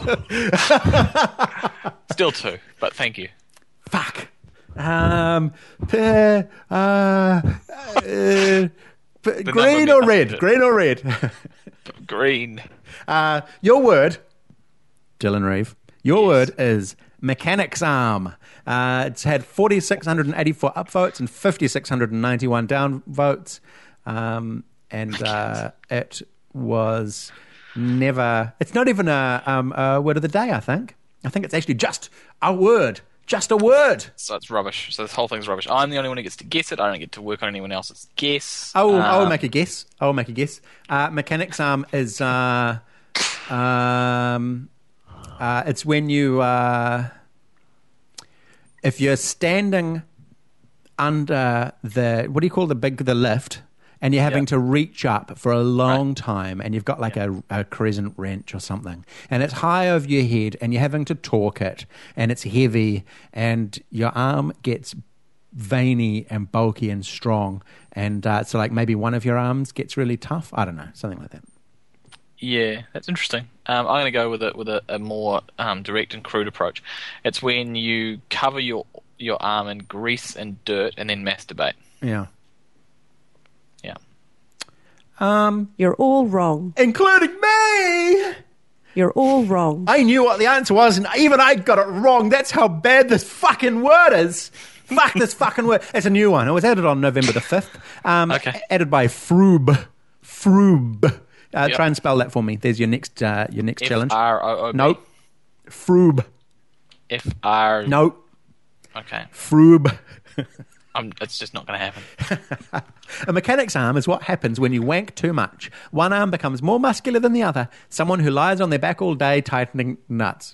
Still two, but thank you. Fuck. Um, p- uh, uh, p- green number or red? means- Green or red? Green. Uh, your word, Dylan Reeve, your Yes. word is mechanic's arm. Uh, it's had four thousand six hundred eighty-four upvotes and five thousand six hundred ninety-one downvotes. Um, and uh, it was never... It's not even a, um, a word of the day, I think. I think it's actually just a word. Just a word. So it's rubbish. So this whole thing's rubbish. I'm the only one who gets to guess it. I don't get to work on anyone else's guess. I will, I will Um, make a guess. I will make a guess. Uh, mechanic's arm is... Uh, um, uh, it's when you... Uh, if you're standing under the... What do you call the big... The lift... And you're having Yeah. to reach up for a long Right. time, and you've got like a, a crescent wrench or something, and it's high over your head, and you're having to torque it, and it's heavy, and your arm gets veiny and bulky and strong, and uh, so like maybe one of your arms gets really tough. I don't know, something like that. Yeah, that's interesting. Um, I'm going to go with a with a, a more um, direct and crude approach. It's when you cover your your arm in grease and dirt and then masturbate. Yeah. Yeah. Um, You're all wrong. including me. You're all wrong. I knew what the answer was, and even I got it wrong. That's how bad this fucking word is. Fuck this fucking word. It's a new one. It was added on November the fifth. Um, Okay. Added by Froob. Froob. Uh, Yep. Try and spell that for me. There's your next uh, your next challenge. F R O O B. Nope. Froob. F R. Nope. Okay. Froob. I'm, it's just not going to happen. A mechanic's arm is what happens when you wank too much. One arm becomes more muscular than the other. Someone who lies on their back all day tightening nuts.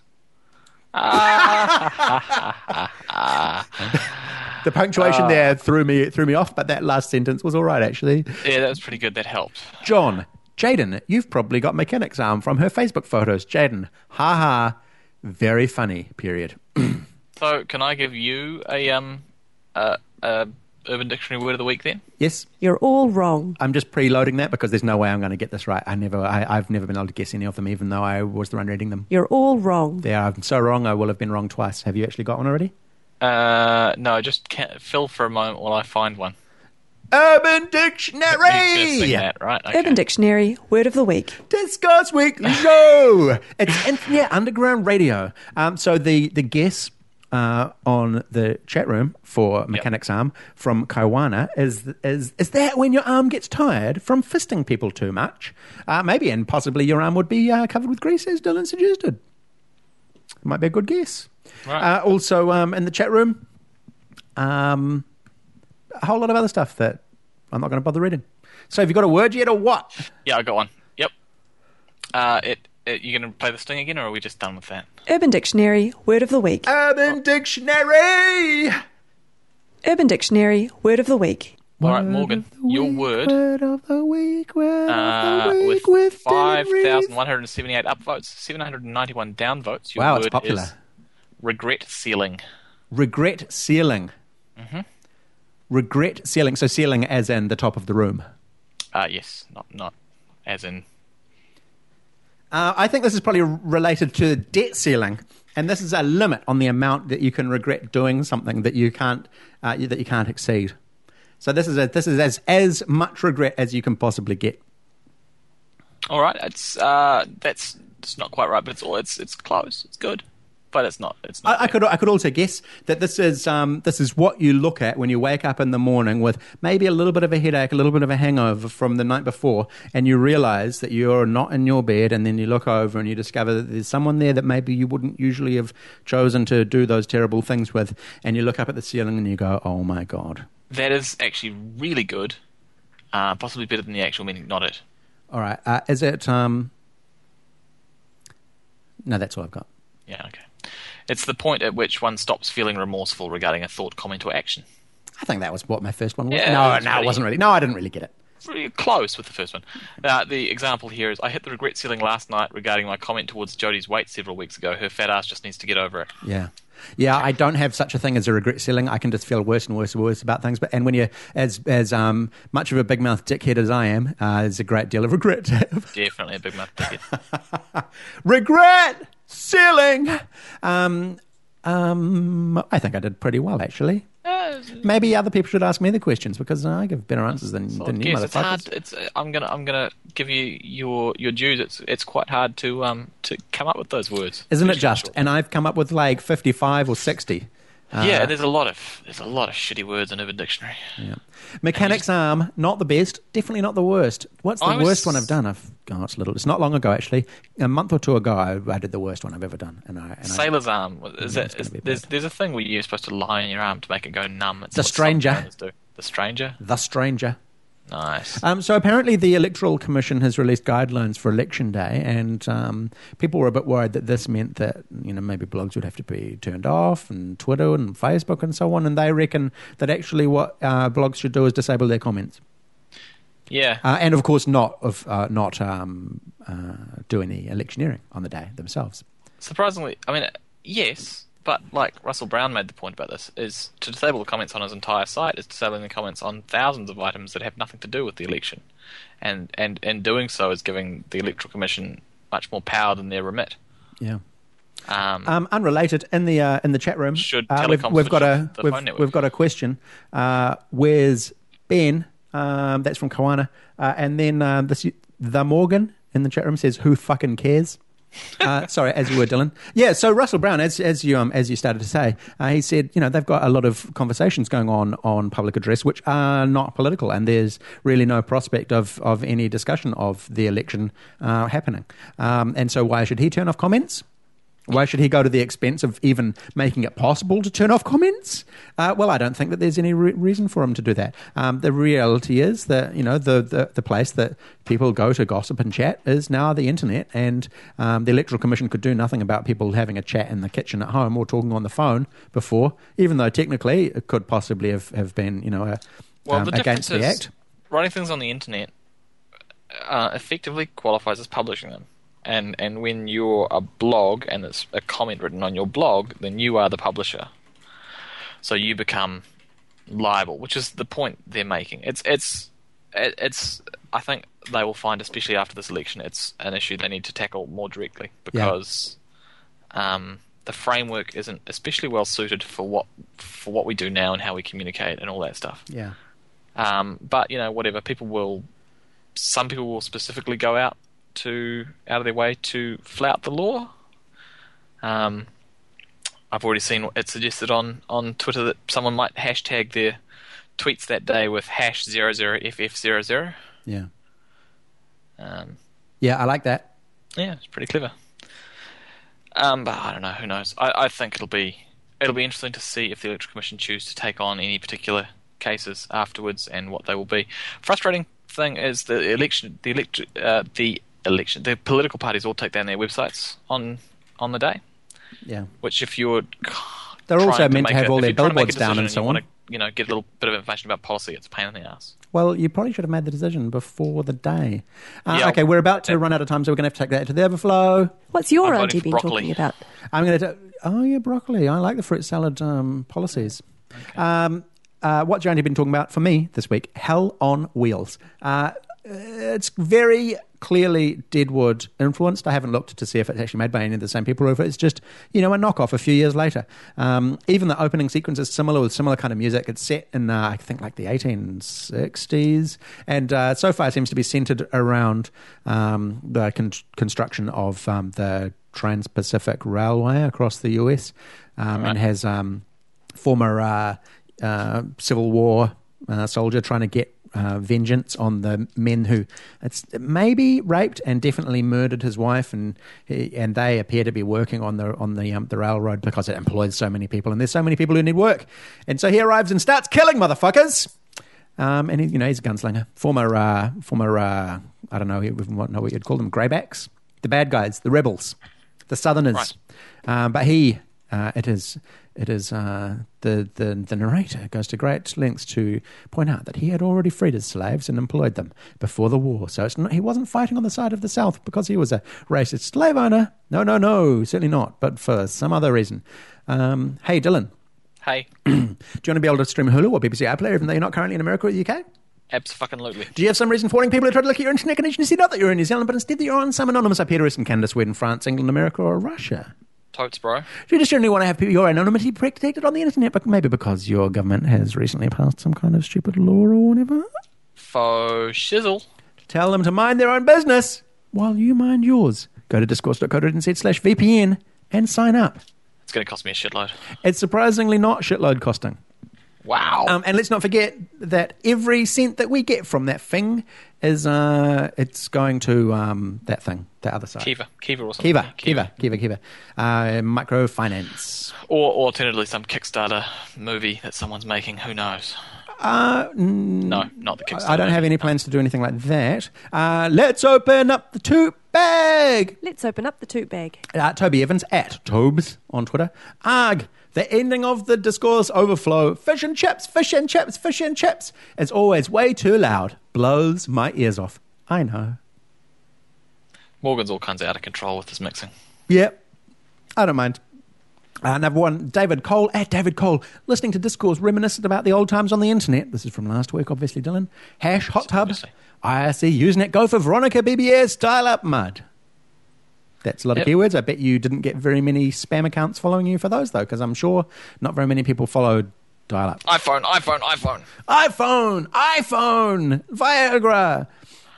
The punctuation there threw me threw me off, but that last sentence was all right, actually. Yeah, that was pretty good. That helped. John, Jaden, you've probably got mechanic's arm from her Facebook photos. Jaden, ha ha, very funny, period. So, can I give you a um a, a Urban Dictionary word of the week then? Yes, You're all wrong. I'm just preloading that because there's no way I'm going to get this right. I never, I, I've never been able to guess any of them, even though I was the one reading them. You're all wrong. They are. I'm so wrong. I will have been wrong twice. Have you actually got one already? Uh, no, just can fill for a moment while I find one. Urban You're gonna sing Dictionary. that, right? Okay. Urban Dictionary, word of the week. Discuss Weekly Show. It's Internet Underground Radio. Um, so the the guess uh, on the chat room for Mechanic's Arm from Kaiwana is is is that when your arm gets tired from fisting people too much? Uh, maybe, and possibly your arm would be uh, covered with grease, as Dylan suggested. Might be a good guess. Right. Uh, also, um, in the chat room, um, a whole lot of other stuff that I'm not going to bother reading. So have you got a word yet or what? Yeah, I got one. Yep. Uh, it, it. You going to play the sting again, or are we just done with that? Urban Dictionary, word of the week. Urban Dictionary! Urban Dictionary, word of the week. All right, Morgan, your word, Word of the week, word uh, of the week with with five Dylan thousand Reeve. one hundred seventy-eight upvotes, seven hundred ninety-one downvotes. Your Wow, word it's popular. is regret sealing. Regret ceiling. Mm-hmm. Regret ceiling. So ceiling as in the top of the room. Uh, yes, not not as in. Uh, I think this is probably related to debt ceiling, and this is a limit on the amount that you can regret doing something that you can't uh, that you can't exceed. So this is a, this is as as much regret as you can possibly get. All right, it's uh, that's it's not quite right, but it's all it's it's close. It's good, but it's not. It's not. I, I could I could also guess that this is um, this is what you look at when you wake up in the morning with maybe a little bit of a headache, a little bit of a hangover from the night before, and you realise that you're not in your bed, and then you look over and you discover that there's someone there that maybe you wouldn't usually have chosen to do those terrible things with, and you look up at the ceiling and you go, "Oh my God." That is actually really good, uh, possibly better than the actual meaning. Not it. All right, uh, is it? Um... No, that's all I've got. Yeah, okay. It's the point at which one stops feeling remorseful regarding a thought, comment, or action. I think that was what my first one was. Yeah, no, it's no, really- it wasn't really. No, I didn't really get it. It's really close with the first one. Uh, the example here is, I hit the regret ceiling last night regarding my comment towards Jodie's weight several weeks ago. Her fat ass just needs to get over it. Yeah. Yeah, I don't have such a thing as a regret ceiling. I can just feel worse and worse and worse about things. But and when you're as as um, much of a big mouth dickhead as I am, uh, there's a great deal of regret to have. Definitely a big mouth ticket. Regret ceiling. Um, um, I think I did pretty well actually. Uh, Maybe other people should ask me the questions because I give better answers than, So than I you guess it's hard. motherfuckers. It's uh, I'm gonna I'm gonna give you your your dues. It's it's quite hard to um to come up with those words. Isn't it Especially just? short. And I've come up with like fifty-five or sixty. yeah, Uh, there's a lot of there's a lot of shitty words in Urban Dictionary. Yeah. Mechanic's arm, not the best, definitely not the worst. What's the I was- worst one I've done? I've, oh, it's little. It's not long ago, actually. A month or two ago, I, I did the worst one I've ever done. And I, and I, Sailor's arm. Is Yeah, that, it's gonna is, be there's bad. there's a thing where you're supposed to lie on your arm to make it go numb. It's The what some stranger. trainers do. The stranger. the stranger. Nice. Um, so apparently, the Electoral Commission has released guidelines for Election Day, and um, people were a bit worried that this meant that you know maybe blogs would have to be turned off, and Twitter and Facebook and so on. And they reckon that actually what uh, blogs should do is disable their comments. Yeah. Uh, and of course, not of uh, not um, uh, do any electioneering on the day themselves. Surprisingly, I mean, yes, but like Russell Brown made the point about this, is to disable the comments on his entire site is disabling the comments on thousands of items that have nothing to do with the election, and and in doing so is giving the Electoral Commission much more power than their remit. Yeah. Um, Um, unrelated in the uh, in the chat room, Should uh, we've, telecoms we've got switch a off the we've, phone network? we've got a question. Uh, where's Ben? Um, that's from Kawana, uh, and then uh, this the Morgan in the chat room says, "Who fucking cares?" Uh, sorry, as you were, Dylan. Yeah, so Russell Brown, as as you um, as you started to say, uh, he said, you know, they've got a lot of conversations going on on public address which are not political, and there's really no prospect of of any discussion of the election uh, happening. Um, and so, why should he turn off comments? Why should he go to the expense of even making it possible to turn off comments? Uh, well, I don't think that there's any re- reason for him to do that. Um, the reality is that, you know, the, the, the place that people go to gossip and chat is now the internet, and um, the Electoral Commission could do nothing about people having a chat in the kitchen at home or talking on the phone before, even though technically it could possibly have, have been, you know, a, well, um, the against difference the is act. writing things on the internet uh, effectively qualifies as publishing them. And and when you're a blog and it's a comment written on your blog, then you are the publisher. So you become liable, which is the point they're making. It's it's it, it's. I think they will find, especially after this election, it's an issue they need to tackle more directly because um, the framework isn't especially well suited for what for what we do now and how we communicate and all that stuff. Yeah. Um, but you know, whatever, people will. Some people will specifically go out. to out of their way to flout the law. Um, I've already seen it suggested on, on Twitter that someone might hashtag their tweets that day with hash zero zero F F zero zero. Yeah. Um, Yeah, I like that. yeah, it's pretty clever. Um, but I don't know. Who knows? I, I think it'll be it'll be interesting to see if the Electoral Commission choose to take on any particular cases afterwards and what they will be. Frustrating thing is the election, the elect, uh, the election, the political parties all take down their websites on on the day. Yeah. Which, if you're They're trying also to meant to make have a, all if their you're trying to make a billboards down decision and so you on. want to, you know, get a little bit of information about policy, it's a pain in the ass. Well, you probably should have made the decision before the day. Uh, Yeah, okay, we're about to run out of time, so we're going to have to take that to the overflow. What's your I'm voting auntie for been broccoli. talking about? I'm going to. Oh yeah, broccoli. I like the fruit salad um, policies. Um, uh, what's your auntie been talking about for me this week? Hell on Wheels. Uh, it's very clearly Deadwood influenced. I haven't looked to see if it's actually made by any of the same people or if it's just, you know, a knockoff a few years later. Um, even the opening sequence is similar with similar kind of music. It's set in, uh, I think, like the eighteen sixties. And uh, so far it seems to be centered around um, the con- construction of um, the Trans-Pacific Railway across the U S um, Right. and has um, former uh, uh, Civil War uh, soldier trying to get Uh, vengeance on the men who it's maybe raped and definitely murdered his wife, and he, and they appear to be working on the on the um, the railroad because it employs so many people, and there's so many people who need work, and so he arrives and starts killing motherfuckers. Um, and he, you know, he's a gunslinger, former uh, former uh, I don't know, I don't know what you'd call them, greybacks, the bad guys, the rebels, the Southerners. Right. Um, but he, uh, it is. It is uh, the, the the narrator goes to great lengths to point out that he had already freed his slaves and employed them before the war. So it's not, he wasn't fighting on the side of the South because he was a racist slave owner. No, no, no, certainly not. But for some other reason. Um, hey, Dylan, Hey, do you want to be able to stream Hulu or B B C iPlayer even though you're not currently in America or the U K? abso-fucking-lutely. Do you have some reason for wanting people to try to look at your internet connection to see not that you're in New Zealand, but instead that you're on some anonymous I P address in Canada, Sweden, France, England, America, or Russia? Totes, bro. Do you just generally want to have your anonymity protected on the internet, but maybe because your government has recently passed some kind of stupid law or whatever? Faux shizzle. Tell them to mind their own business while you mind yours. Go to discourse.co.nz slash VPN and sign up. It's going to cost me a shitload. It's surprisingly not shitload costing. Wow. Um, and let's not forget that every cent that we get from that thing is uh, it's going to um, that thing, the other side. Kiva. Kiva or something. Kiva, Kiva, Kiva, Kiva. Uh, microfinance. Or, or alternatively, some Kickstarter movie that someone's making. Who knows? Uh, No, not the Kickstarter. I don't have movie. any plans to do anything like that. Uh, let's open up the toot bag. Let's open up the toot bag. Uh, Toby Evans at Tobes on Twitter. Arg, the ending of the discourse overflow. Fish and chips, fish and chips, fish and chips. It's always way too loud. Blows my ears off. I know. Morgan's all kinds of out of control with his mixing. Yep. I don't mind. Uh, number one, David Cole, at David Cole, listening to discourse reminiscent about the old times on the internet. This is from last week, obviously, Dylan. Hash, hot tub, Obviously. I R C, Usenet, go for Veronica, B B S, dial up mud. That's a lot Yep. of keywords. I bet you didn't get very many spam accounts following you for those, though, because I'm sure not very many people followed dial up. iPhone, iPhone, iPhone. iPhone, iPhone, Viagra.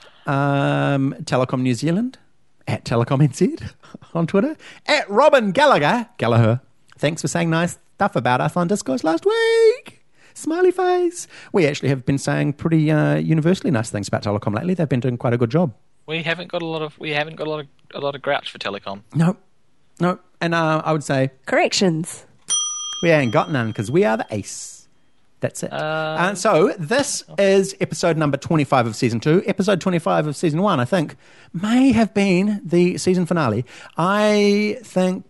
Um, Telecom New Zealand, at Telecom N Z on Twitter, at Robin Gallagher, Gallagher. Thanks for saying nice stuff about us on Discourse last week. Smiley face. We actually have been saying pretty uh, universally nice things about Telecom lately. They've been doing quite a good job. We haven't got a lot of we haven't got a lot of a lot of grouch for Telecom. No, no. And uh, I would say Corrections. we ain't got none because we are the ace. That's it. Uh, and so this is episode number twenty-five of season two. Episode twenty-five of season one, I think, may have been the season finale. I think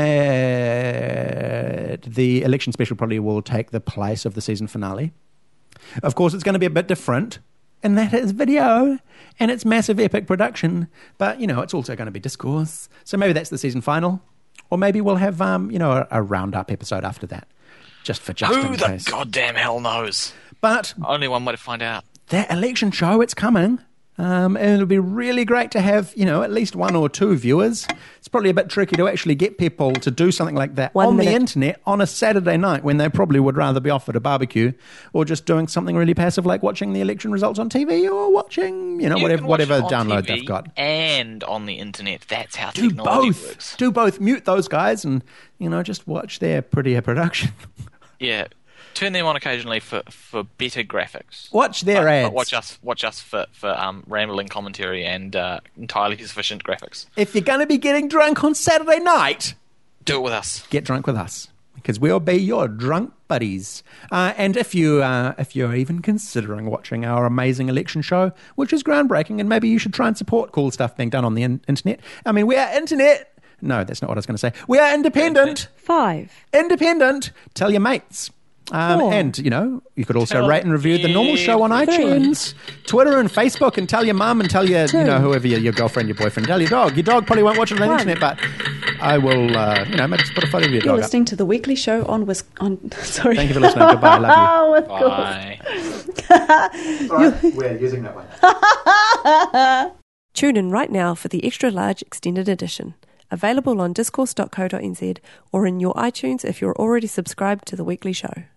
that the election special probably will take the place of the season finale. Of course, it's going to be a bit different in that it's video and it's massive epic production. But, you know, it's also going to be discourse. So maybe that's the season final. Or maybe we'll have, um, you know, a, a roundup episode after that. Just for just Who in the case. goddamn hell knows? But Only one way to find out. that election show, it's coming. Um, and it'll be really great to have, you know, at least one or two viewers. It's probably a bit tricky to actually get people to do something like that One on minute. the internet on a Saturday night when they probably would rather be off at a barbecue or just doing something really passive like watching the election results on T V or watching, you know, You whatever can watch whatever it on download T V they've got. and on the internet. That's how Do technology both. works. Do both. Mute those guys and, you know, just watch their prettier production. Yeah, turn them on occasionally for, for better graphics. Watch their But- ads. But watch us, watch us for for um, rambling commentary and uh, entirely sufficient graphics. If you're going to be getting drunk on Saturday night, Do it with us. get drunk with us. because we'll be your drunk buddies. Uh, and if you uh, if you're even considering watching our amazing election show, which is groundbreaking, and maybe you should try and support cool stuff being done on the in- internet. I mean, we are internet. No, that's not what I was going to say. We are independent. Five. Independent. Tell your mates. Um, Four. and, you know, you could also Tell rate and review the normal show on Three. iTunes, Twitter and Facebook, and tell your mum and tell your, Two. you know, whoever, your, your girlfriend, your boyfriend, tell your dog. Your dog probably won't watch it on the One. internet, but I will, uh, you know, maybe just put a photo of your You're dog listening to the weekly show on Wis- on sorry. up. Thank you for listening. Goodbye. I love Oh, of course. Bye. you. Right, we're using that one. Tune in right now for the extra large extended edition. Available on discourse dot co dot n z or in your iTunes if you're already subscribed to the weekly show.